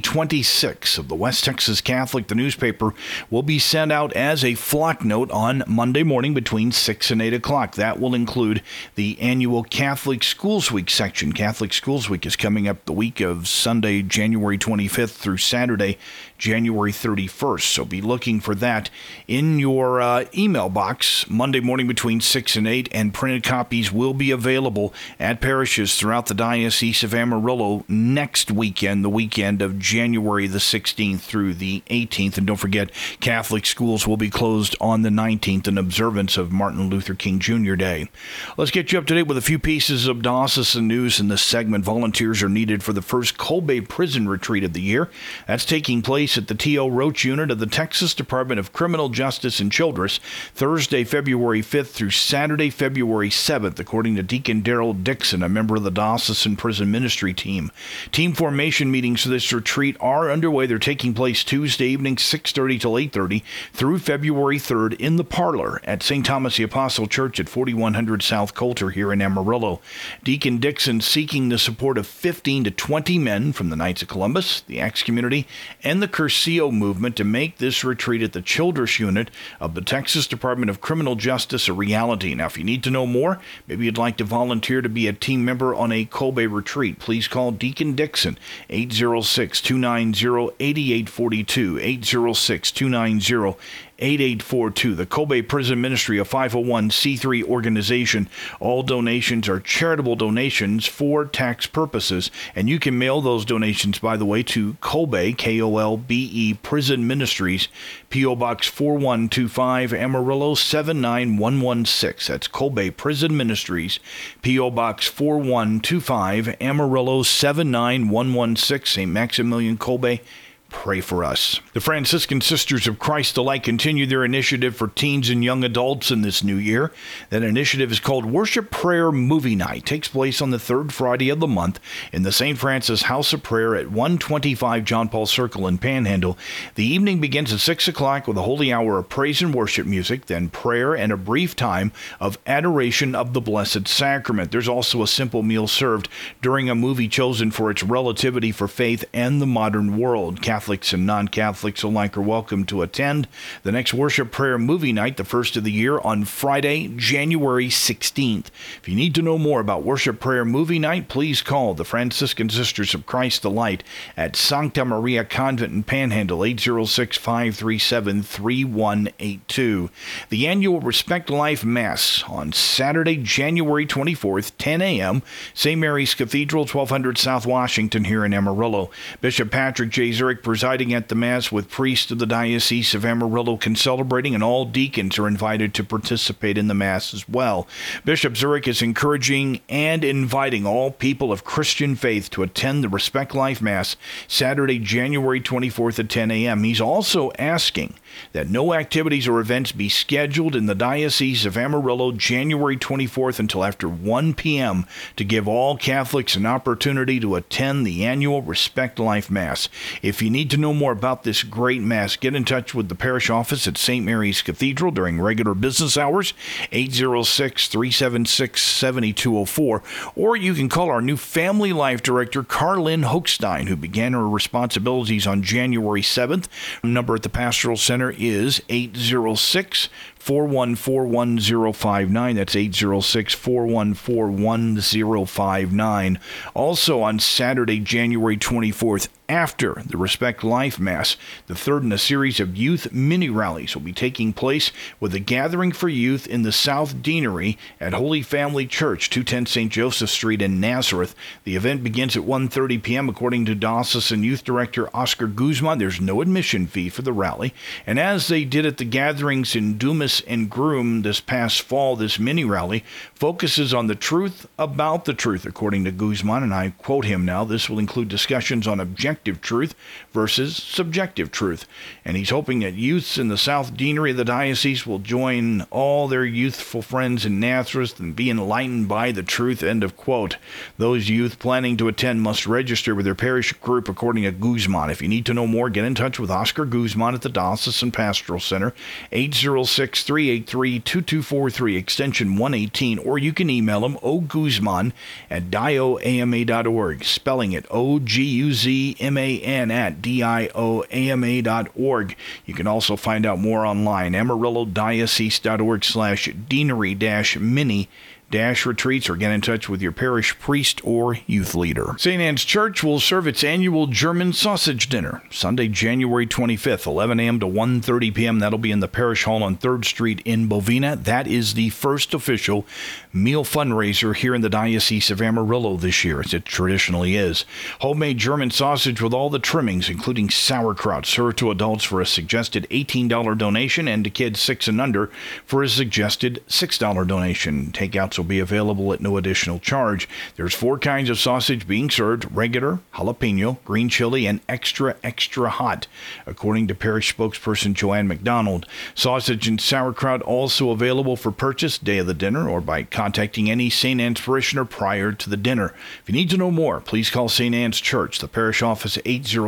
2026 of the West Texas Catholic, the newspaper, will be sent out as a flock note on Monday morning between 6 and 8 o'clock. That will include the annual Catholic Schools Week section. Catholic Schools Week is coming up the week of Sunday, January 25th through Saturday, January 31st. So be looking for that in your email box Monday morning between 6 and 8, and printed copies will be available at parishes throughout the Diocese of Amarillo next weekend, the weekend of January the 16th through the 18th. And don't forget, Catholic schools will be closed on the 19th in observance of Martin Luther King Jr. Day. Let's get you up to date with a few pieces of diocesan news in this segment. Volunteers are needed for the first Cold Bay prison retreat of the year. That's taking place at the T.O. Roach Unit of the Texas Department of Criminal Justice in Childress, Thursday, February 5th through Saturday, February 7th, according to Deacon Daryl Dixon, a member of the Diocesan Prison Ministry team. Team formation meetings for this retreat are underway. They're taking place Tuesday evening, 6:30 till 8:30, through February 3rd in the parlor at St. Thomas the Apostle Church at 4100 South Coulter here in Amarillo. Deacon Dixon seeking the support of 15 to 20 men from the Knights of Columbus, the Acts community, and the Curcio movement to make this retreat at the Childress Unit of the Texas Department of Criminal Justice a reality. Now, if you need to know more, maybe you'd like to volunteer to be a team member on a Cold Bay retreat, please call Deacon Dixon, 806-290-8842, 806-290-8842. The Cold Bay Prison Ministry, a 501c3 organization. All donations are charitable donations for tax purposes, and you can mail those donations, by the way, to Cold Bay, Kolbe Prison Ministries, P.O. Box 4125, Amarillo 79116. That's Cold Bay Prison Ministries, P.O. Box 4125, Amarillo 79116, St. Maximilian, Cold Bay. Pray for us. The Franciscan Sisters of Christ the Light continue their initiative for teens and young adults in this new year. That initiative is called Worship Prayer Movie Night. It takes place on the third Friday of the month in the St. Francis House of Prayer at 125 John Paul Circle in Panhandle. The evening begins at 6 o'clock with a holy hour of praise and worship music, then prayer and a brief time of adoration of the Blessed Sacrament. There's also a simple meal served during a movie chosen for its relativity for faith and the modern world. Catholics and non-Catholics alike are welcome to attend. The next Worship Prayer Movie Night, the first of the year, on Friday, January 16th. If you need to know more about Worship Prayer Movie Night, please call the Franciscan Sisters of Christ the Light at Sancta Maria Convent in Panhandle, 806-537-3182. The annual Respect Life Mass on Saturday, January 24th, 10 a.m., St. Mary's Cathedral, 1200 South Washington here in Amarillo. Bishop Patrick J. Zurich presiding at the Mass with priests of the Diocese of Amarillo celebrating, and all deacons are invited to participate in the Mass as well. Bishop Zurich is encouraging and inviting all people of Christian faith to attend the Respect Life Mass Saturday, January 24th at 10 a.m. He's also asking that no activities or events be scheduled in the Diocese of Amarillo January 24th until after 1 p.m. to give all Catholics an opportunity to attend the annual Respect Life Mass. If you need to know more about this great Mass, get in touch with the parish office at St. Mary's Cathedral during regular business hours, 806-376-7204, or you can call our new Family Life Director, Carlin Hochstein, who began her responsibilities on January 7th. The number at the Pastoral Center is 806 806-414-1059. That's 806-414-1059. Also on Saturday, January 24th, after the Respect Life Mass, the third in a series of youth mini rallies will be taking place with a gathering for youth in the South Deanery at Holy Family Church, 210 St. Joseph Street in Nazareth. The event begins at 1:30 p.m. According to Diocesan Youth Director Oscar Guzman, there's no admission fee for the rally. And as they did at the gatherings in Dumas and Groom this past fall, this mini rally focuses on the truth about the truth, according to Guzman, and I quote him now. This will include discussions on objective truth versus subjective truth. And he's hoping that youths in the South Deanery of the diocese will join all their youthful friends in Nazareth and be enlightened by the truth, end of quote. Those youth planning to attend must register with their parish group, according to Guzman. If you need to know more, get in touch with Oscar Guzman at the Diocesan Pastoral Center, 806-383-2243, extension 118, or you can email him, oguzman@dioama.org, spelling it OGUZMAN at dioama.org. You can also find out more online, AmarilloDiocese.org/deanery-mini-retreats, or get in touch with your parish priest or youth leader. St. Anne's Church will serve its annual German sausage dinner Sunday, January 25th, 11 a.m. to 1:30 p.m. That'll be in the Parish Hall on 3rd Street in Bovina. That is the first official meal fundraiser here in the Diocese of Amarillo this year, as it traditionally is. Homemade German sausage with all the trimmings, including sauerkraut, served to adults for a suggested $18 donation and to kids 6 and under for a suggested $6 donation. Takeouts will be available at no additional charge. There's 4 kinds of sausage being served: regular, jalapeno, green chili, and extra hot, according to parish spokesperson Joanne McDonald. Sausage and sauerkraut also available for purchase day of the dinner or by contacting any St. Anne's parishioner prior to the dinner. If you need to know more, please call St. Anne's Church, the parish office,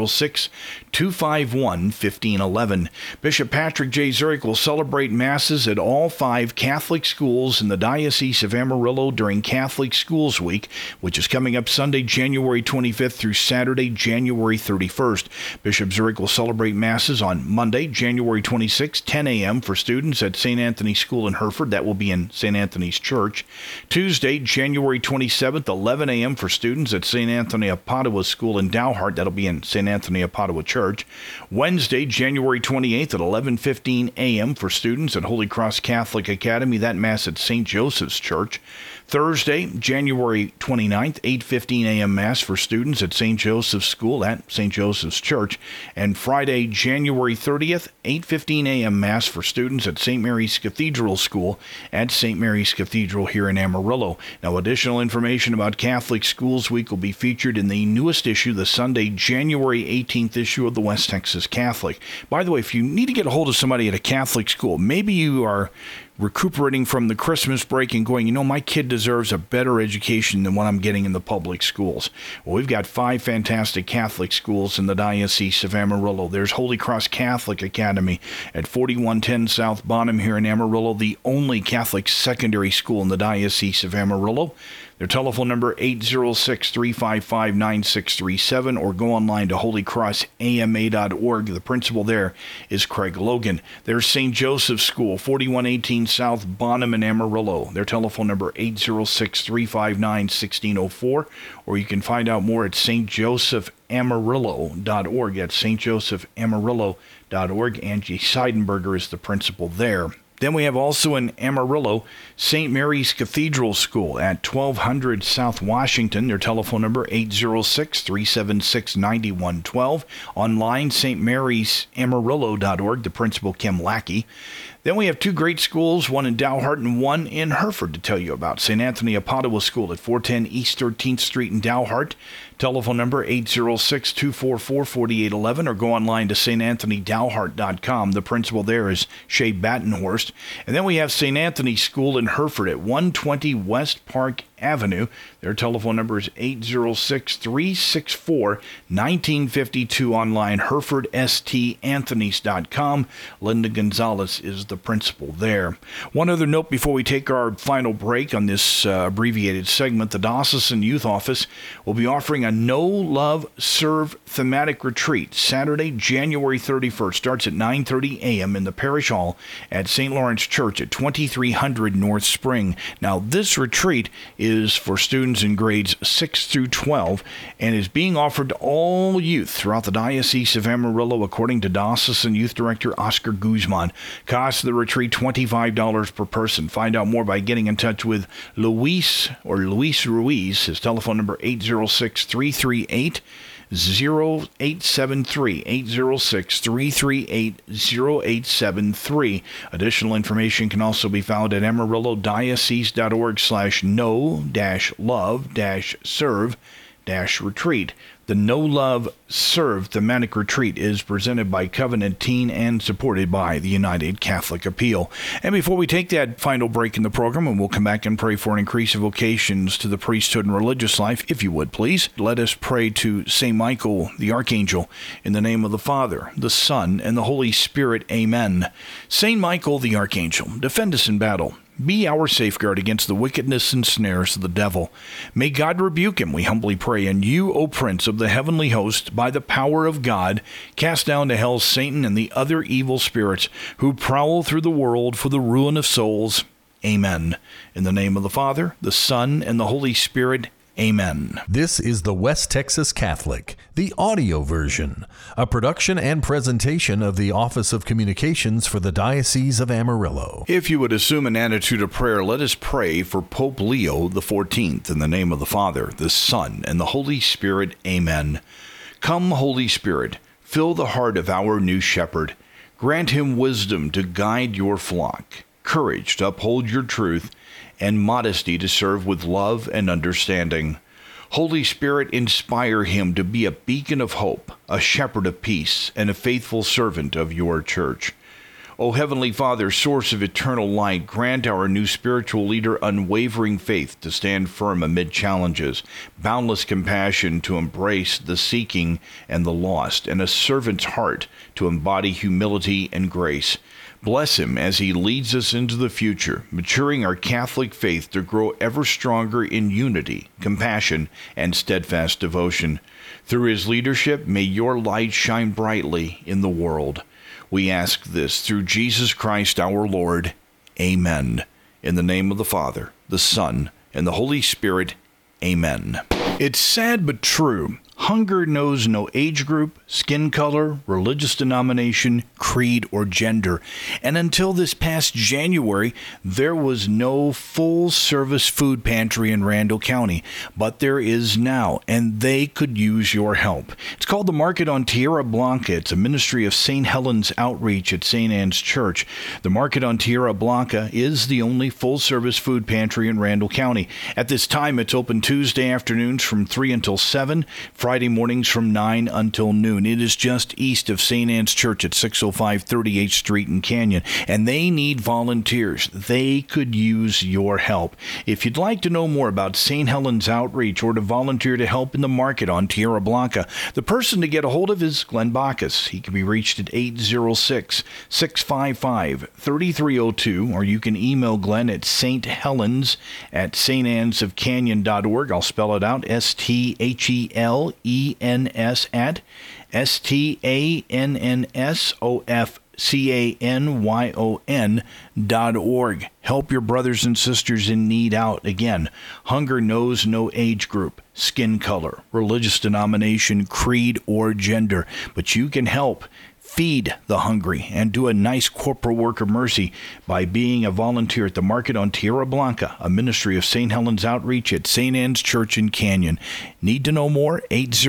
806-251-1511. Bishop Patrick J. Zurich will celebrate Masses at all 5 Catholic schools in the Diocese of Amarillo during Catholic Schools Week, which is coming up Sunday, January 25th through Saturday, January 31st. Bishop Zurich will celebrate Masses on Monday, January 26th, 10 a.m. for students at St. Anthony's School in Hereford. That will be in St. Anthony's Church. Tuesday, January 27th, 11 a.m. for students at St. Anthony of Padua School in Dowhart. That'll be in St. Anthony of Padua Church. Wednesday, January 28th at 11:15 a.m. for students at Holy Cross Catholic Academy. That Mass at St. Joseph's Church. Thursday, January 29th, 8:15 a.m. Mass for students at St. Joseph's School at St. Joseph's Church. And Friday, January 30th, 8:15 a.m. Mass for students at St. Mary's Cathedral School at St. Mary's Cathedral here in Amarillo. Now, additional information about Catholic Schools Week will be featured in the newest issue, the Sunday, January 18th issue of the West Texas Catholic. By the way, if you need to get a hold of somebody at a Catholic school, maybe you are recuperating from the Christmas break and going, my kid deserves a better education than what I'm getting in the public schools. Well, we've got 5 fantastic Catholic schools in the Diocese of Amarillo. There's Holy Cross Catholic Academy at 4110 South Bonham here in Amarillo, the only Catholic secondary school in the Diocese of Amarillo. Their telephone number, 806-355-9637, or go online to holycrossama.org. The principal there is Craig Logan. There's St. Joseph's School, 4118 South Bonham in Amarillo. Their telephone number, 806-359-1604, or you can find out more at stjosephamarillo.org. That's stjosephamarillo.org. Angie Seidenberger is the principal there. Then we have also in Amarillo, St. Mary's Cathedral School at 1200 South Washington. Their telephone number, 806-376-9112. Online, stmarysamarillo.org. The principal, Kim Lackey. Then we have 2 great schools, one in Dowhart and one in Hereford, to tell you about. St. Anthony of Padua School at 410 East 13th Street in Dowhart. Telephone number 806-244-4811, or go online to santanthonydowhart.com. The principal there is Shay Battenhorst. And then we have St. Anthony School in Hereford at 120 West Park Avenue. Their telephone number is 806-364-1952. Online, HerefordSTAnthonys.com. Linda Gonzalez is the principal there. One other note before we take our final break on this abbreviated segment. The Diocesan Youth Office will be offering a Know, Love, Serve thematic retreat Saturday, January 31st. Starts at 9:30 a.m. in the Parish Hall at St. Lawrence Church at 2300 North Spring. Now, this retreat is for students in grades 6 through 12 and is being offered to all youth throughout the Diocese of Amarillo, according to Diocesan Youth Director Oscar Guzman. Cost of the retreat, $25 per person. Find out more by getting in touch with Luis Ruiz. His telephone number 806-338-0873, 806-338-0873. Additional information can also be found at AmarilloDiocese.org/know-love-serve-retreat. The Know, Love, Serve thematic retreat is presented by Covenant Teen and supported by the United Catholic Appeal. And before we take that final break in the program, and we'll come back and pray for an increase of vocations to the priesthood and religious life, if you would, please, let us pray to St. Michael, the Archangel, in the name of the Father, the Son, and the Holy Spirit. Amen. St. Michael, the Archangel, defend us in battle. Be our safeguard against the wickedness and snares of the devil. May God rebuke him, we humbly pray. And you, O Prince of the heavenly host, by the power of God, cast down to hell Satan and the other evil spirits who prowl through the world for the ruin of souls. Amen. In the name of the Father, the Son, and the Holy Spirit. Amen. This is the West Texas Catholic, the audio version, a production and presentation of the Office of Communications for the Diocese of Amarillo. If you would assume an attitude of prayer, let us pray for Pope Leo XIV in the name of the Father, the Son, and the Holy Spirit. Amen. Come, Holy Spirit, fill the heart of our new shepherd. Grant him wisdom to guide your flock, courage to uphold your truth, and modesty to serve with love and understanding. Holy Spirit, inspire him to be a beacon of hope, a shepherd of peace, and a faithful servant of your church. O Heavenly Father, source of eternal light, grant our new spiritual leader unwavering faith to stand firm amid challenges, boundless compassion to embrace the seeking and the lost, and a servant's heart to embody humility and grace. Bless him as he leads us into the future, maturing our Catholic faith to grow ever stronger in unity, compassion, and steadfast devotion. Through his leadership, may your light shine brightly in the world. We ask this through Jesus Christ our Lord. Amen. In the name of the Father, the Son, and the Holy Spirit. Amen. It's sad but true. Hunger knows no age group, skin color, religious denomination, creed, or gender. And until this past January, there was no full-service food pantry in Randall County. But there is now, and they could use your help. It's called the Market on Tierra Blanca. It's a ministry of St. Helen's Outreach at St. Anne's Church. The Market on Tierra Blanca is the only full-service food pantry in Randall County. At this time, it's open Tuesday afternoons from 3 until 7, Friday mornings from 9 until noon. It is just east of St. Anne's Church at 605 38th Street in Canyon, and they need volunteers. They could use your help. If you'd like to know more about St. Helen's Outreach or to volunteer to help in the Market on Tierra Blanca, the person to get a hold of is Glenn Bacchus. He can be reached at 806-655-3302, or you can email Glenn at sthelens@stansofcanyon.org. I'll spell it out, STHELENS at STANSOFCANYON.org. Help your brothers and sisters in need out. Again, hunger knows no age group, skin color, religious denomination, creed, or gender. But you can help feed the hungry and do a nice corporal work of mercy by being a volunteer at the Market on Tierra Blanca, a ministry of St. Helen's Outreach at St. Anne's Church in Canyon. Need to know more?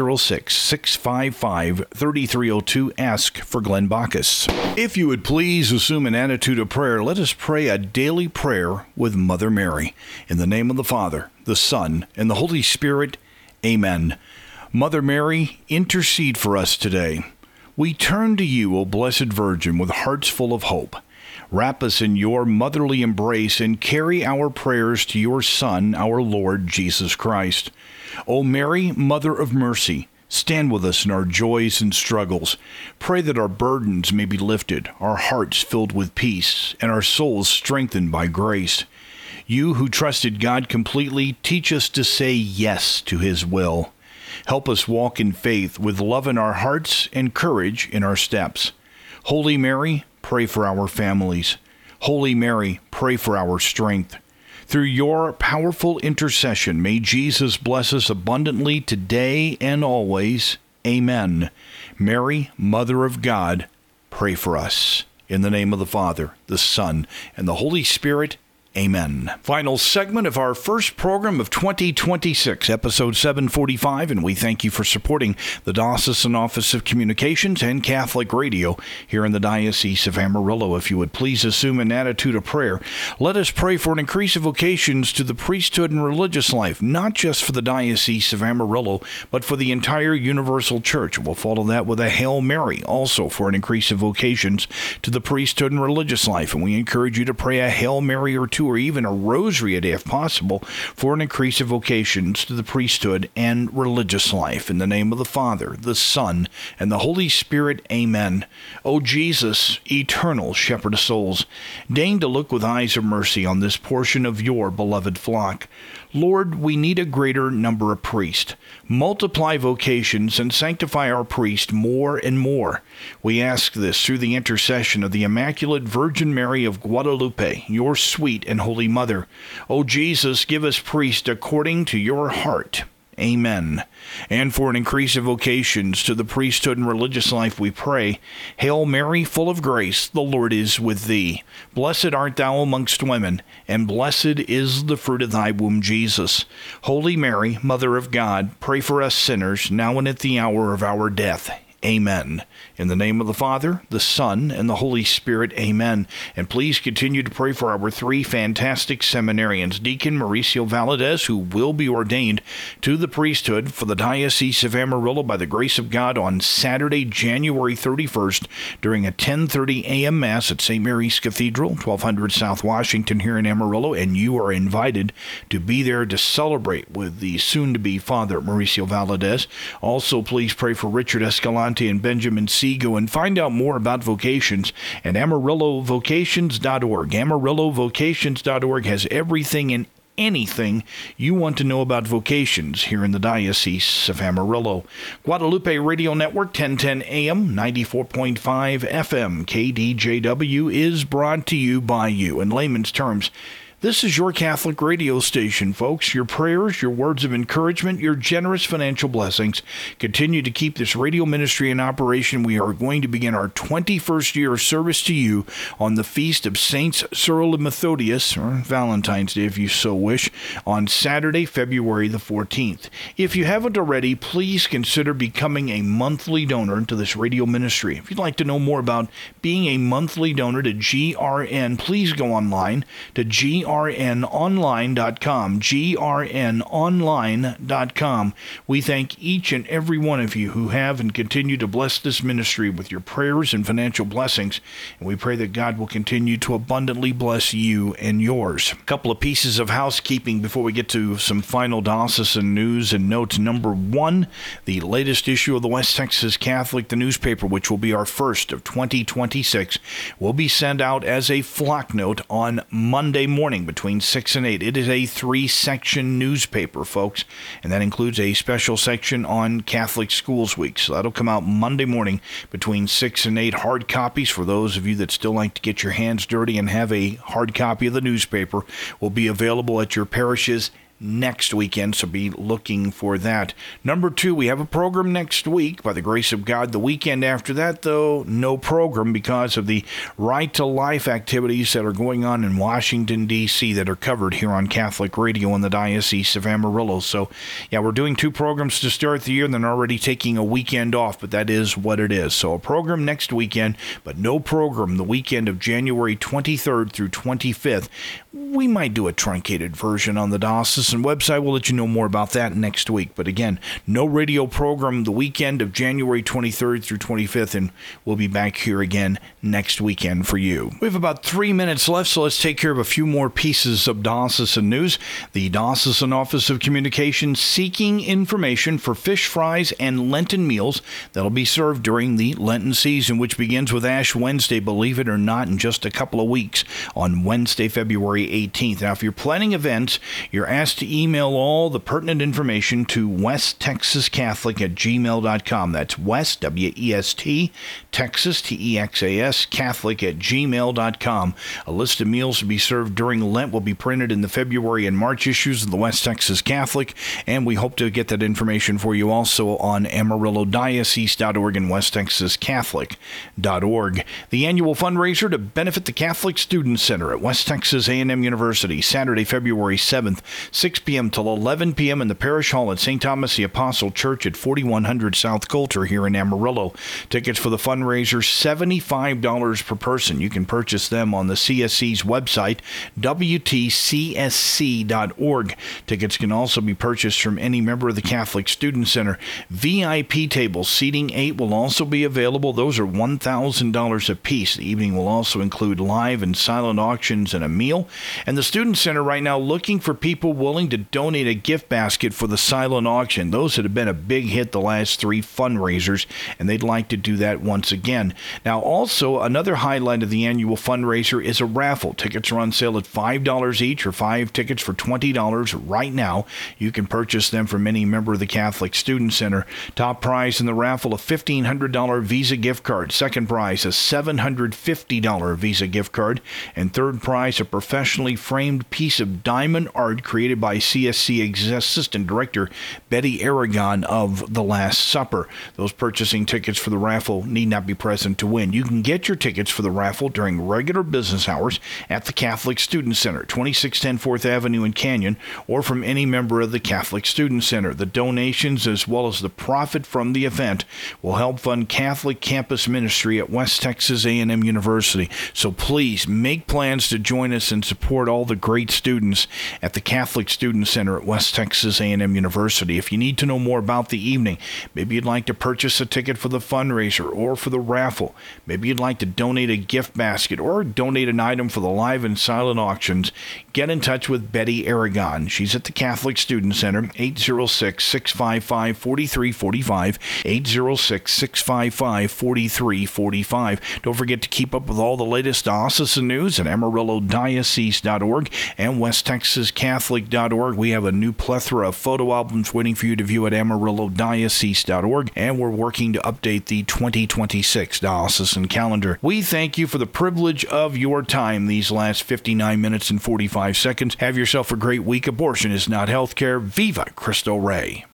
806-655-3302. Ask for Glenn Bacchus. If you would please assume an attitude of prayer, let us pray a daily prayer with Mother Mary. In the name of the Father, the Son, and the Holy Spirit. Amen. Mother Mary, intercede for us today. We turn to you, O Blessed Virgin, with hearts full of hope. Wrap us in your motherly embrace and carry our prayers to your Son, our Lord Jesus Christ. O Mary, Mother of Mercy, stand with us in our joys and struggles. Pray that our burdens may be lifted, our hearts filled with peace, and our souls strengthened by grace. You who trusted God completely, teach us to say yes to His will. Help us walk in faith with love in our hearts and courage in our steps. Holy Mary, pray for our families. Holy Mary, pray for our strength. Through your powerful intercession, may Jesus bless us abundantly today and always. Amen. Mary, Mother of God, pray for us. In the name of the Father, the Son, and the Holy Spirit, amen. Final segment of our first program of 2026, episode 745, and we thank you for supporting the Diocesan Office of Communications and Catholic Radio here in the Diocese of Amarillo. If you would please assume an attitude of prayer, let us pray for an increase of vocations to the priesthood and religious life, not just for the Diocese of Amarillo, but for the entire Universal Church. We'll follow that with a Hail Mary, also for an increase of vocations to the priesthood and religious life, and we encourage you to pray a Hail Mary or two, or even a rosary a day if possible, for an increase of vocations to the priesthood and religious life. In the name of the Father, the Son, and the Holy Spirit, amen. O Jesus, eternal shepherd of souls, deign to look with eyes of mercy on this portion of your beloved flock. Lord, we need a greater number of priests. Multiply vocations and sanctify our priests more and more. We ask this through the intercession of the Immaculate Virgin Mary of Guadalupe, your sweet and holy mother. O Jesus, give us priests according to your heart. Amen. And for an increase of vocations to the priesthood and religious life, we pray, Hail Mary, full of grace, the Lord is with thee. Blessed art thou amongst women, and blessed is the fruit of thy womb, Jesus. Holy Mary, Mother of God, pray for us sinners, now and at the hour of our death. Amen. In the name of the Father, the Son, and the Holy Spirit, amen. And please continue to pray for our three fantastic seminarians, Deacon Mauricio Valadez, who will be ordained to the priesthood for the Diocese of Amarillo by the grace of God on Saturday, January 31st, during a 10:30 a.m. Mass at St. Mary's Cathedral, 1200 South Washington here in Amarillo, and you are invited to be there to celebrate with the soon-to-be Father Mauricio Valadez. Also, please pray for Richard Escalante and Benjamin Seago, and find out more about vocations at AmarilloVocations.org. AmarilloVocations.org has everything and anything you want to know about vocations here in the Diocese of Amarillo. Guadalupe Radio Network, 1010 AM, 94.5 FM, KDJW, is brought to you by you. In layman's terms, this is your Catholic radio station, folks. Your prayers, your words of encouragement, your generous financial blessings continue to keep this radio ministry in operation. We are going to begin our 21st year of service to you on the Feast of Saints Cyril and Methodius, or Valentine's Day if you so wish, on Saturday, February the 14th. If you haven't already, please consider becoming a monthly donor to this radio ministry. If you'd like to know more about being a monthly donor to GRN, please go online to grnonline.com, grnonline.com. We thank each and every one of you who have and continue to bless this ministry with your prayers and financial blessings, and we pray that God will continue to abundantly bless you and yours. A couple of pieces of housekeeping before we get to some final diocesan news and notes. Number one, the latest issue of the West Texas Catholic, the newspaper, which will be our first of 2026, will be sent out as a flock note on Monday morning between 6 and 8. It is a 3-section newspaper, folks, and that includes a special section on Catholic Schools Week. So that'll come out Monday morning between 6 and 8. Hard copies, for those of you that still like to get your hands dirty and have a hard copy of the newspaper, will be available at your parishes next weekend, so be looking for that. Number two, we have a program next week, by the grace of God. The weekend after that, though, no program because of the Right to Life activities that are going on in Washington, D.C. that are covered here on Catholic Radio in the Diocese of Amarillo. So, yeah, we're doing 2 programs to start the year and then already taking a weekend off, but that is what it is. So a program next weekend, but no program the weekend of January 23rd through 25th. We might do a truncated version on the Diocesan diocesan website. We'll let you know more about that next week. But again, no radio program the weekend of January 23rd through 25th, and we'll be back here again next weekend for you. We have about 3 minutes left, so let's take care of a few more pieces of diocesan news. The Diocesan Office of Communications seeking information for fish fries and Lenten meals that'll be served during the Lenten season, which begins with Ash Wednesday, believe it or not, in just a couple of weeks on Wednesday, February 18th. Now, if you're planning events, you're asked to email all the pertinent information to westtexascatholic@gmail.com. That's West, W-E-S-T, Texas, T-E-X-A-S, Catholic@gmail.com. A list of meals to be served during Lent will be printed in the February and March issues of the West Texas Catholic, and we hope to get that information for you also on AmarilloDiocese.org and WestTexasCatholic.org. The annual fundraiser to benefit the Catholic Student Center at West Texas A&M University, Saturday, February 7th, 6 p.m. till 11 p.m. in the Parish Hall at St. Thomas the Apostle Church at 4100 South Coulter here in Amarillo. Tickets for the fundraiser, $75 per person. You can purchase them on the CSC's website, WTCSC.org. Tickets can also be purchased from any member of the Catholic Student Center. VIP tables, seating 8, will also be available. Those are $1,000 a piece. The evening will also include live and silent auctions and a meal. And the Student Center right now looking for people willing to donate a gift basket for the silent auction. Those that have been a big hit the last 3 fundraisers, and they'd like to do that once again. Now, also, another highlight of the annual fundraiser is a raffle. Tickets are on sale at $5 each, or 5 tickets for $20 right now. You can purchase them from any member of the Catholic Student Center. Top prize in the raffle, a $1,500 Visa gift card. Second prize, a $750 Visa gift card. And third prize, a professionally framed piece of diamond art created by CSC Assistant Director Betty Aragon of The Last Supper. Those purchasing tickets for the raffle need not be present to win. You can get your tickets for the raffle during regular business hours at the Catholic Student Center, 2610 4th Avenue in Canyon, or from any member of the Catholic Student Center. The donations, as well as the profit from the event, will help fund Catholic campus ministry at West Texas A&M University. So please make plans to join us and support all the great students at the Catholic Student Center at West Texas A&M University. If you need to know more about the evening, maybe you'd like to purchase a ticket for the fundraiser or for the raffle, maybe you'd like to donate a gift basket or donate an item for the live and silent auctions, get in touch with Betty Aragon. She's at the Catholic Student Center, 806-655-4345, 806-655-4345. Don't forget to keep up with all the latest diocesan news at AmarilloDiocese.org and WestTexasCatholic.org. We have a new plethora of photo albums waiting for you to view at AmarilloDiocese.org, and we're working to update the 2026 diocesan calendar. We thank you for the privilege of your time these last 59 minutes and 45 seconds. Have yourself a great week. Abortion is not healthcare. Viva Cristo Rey.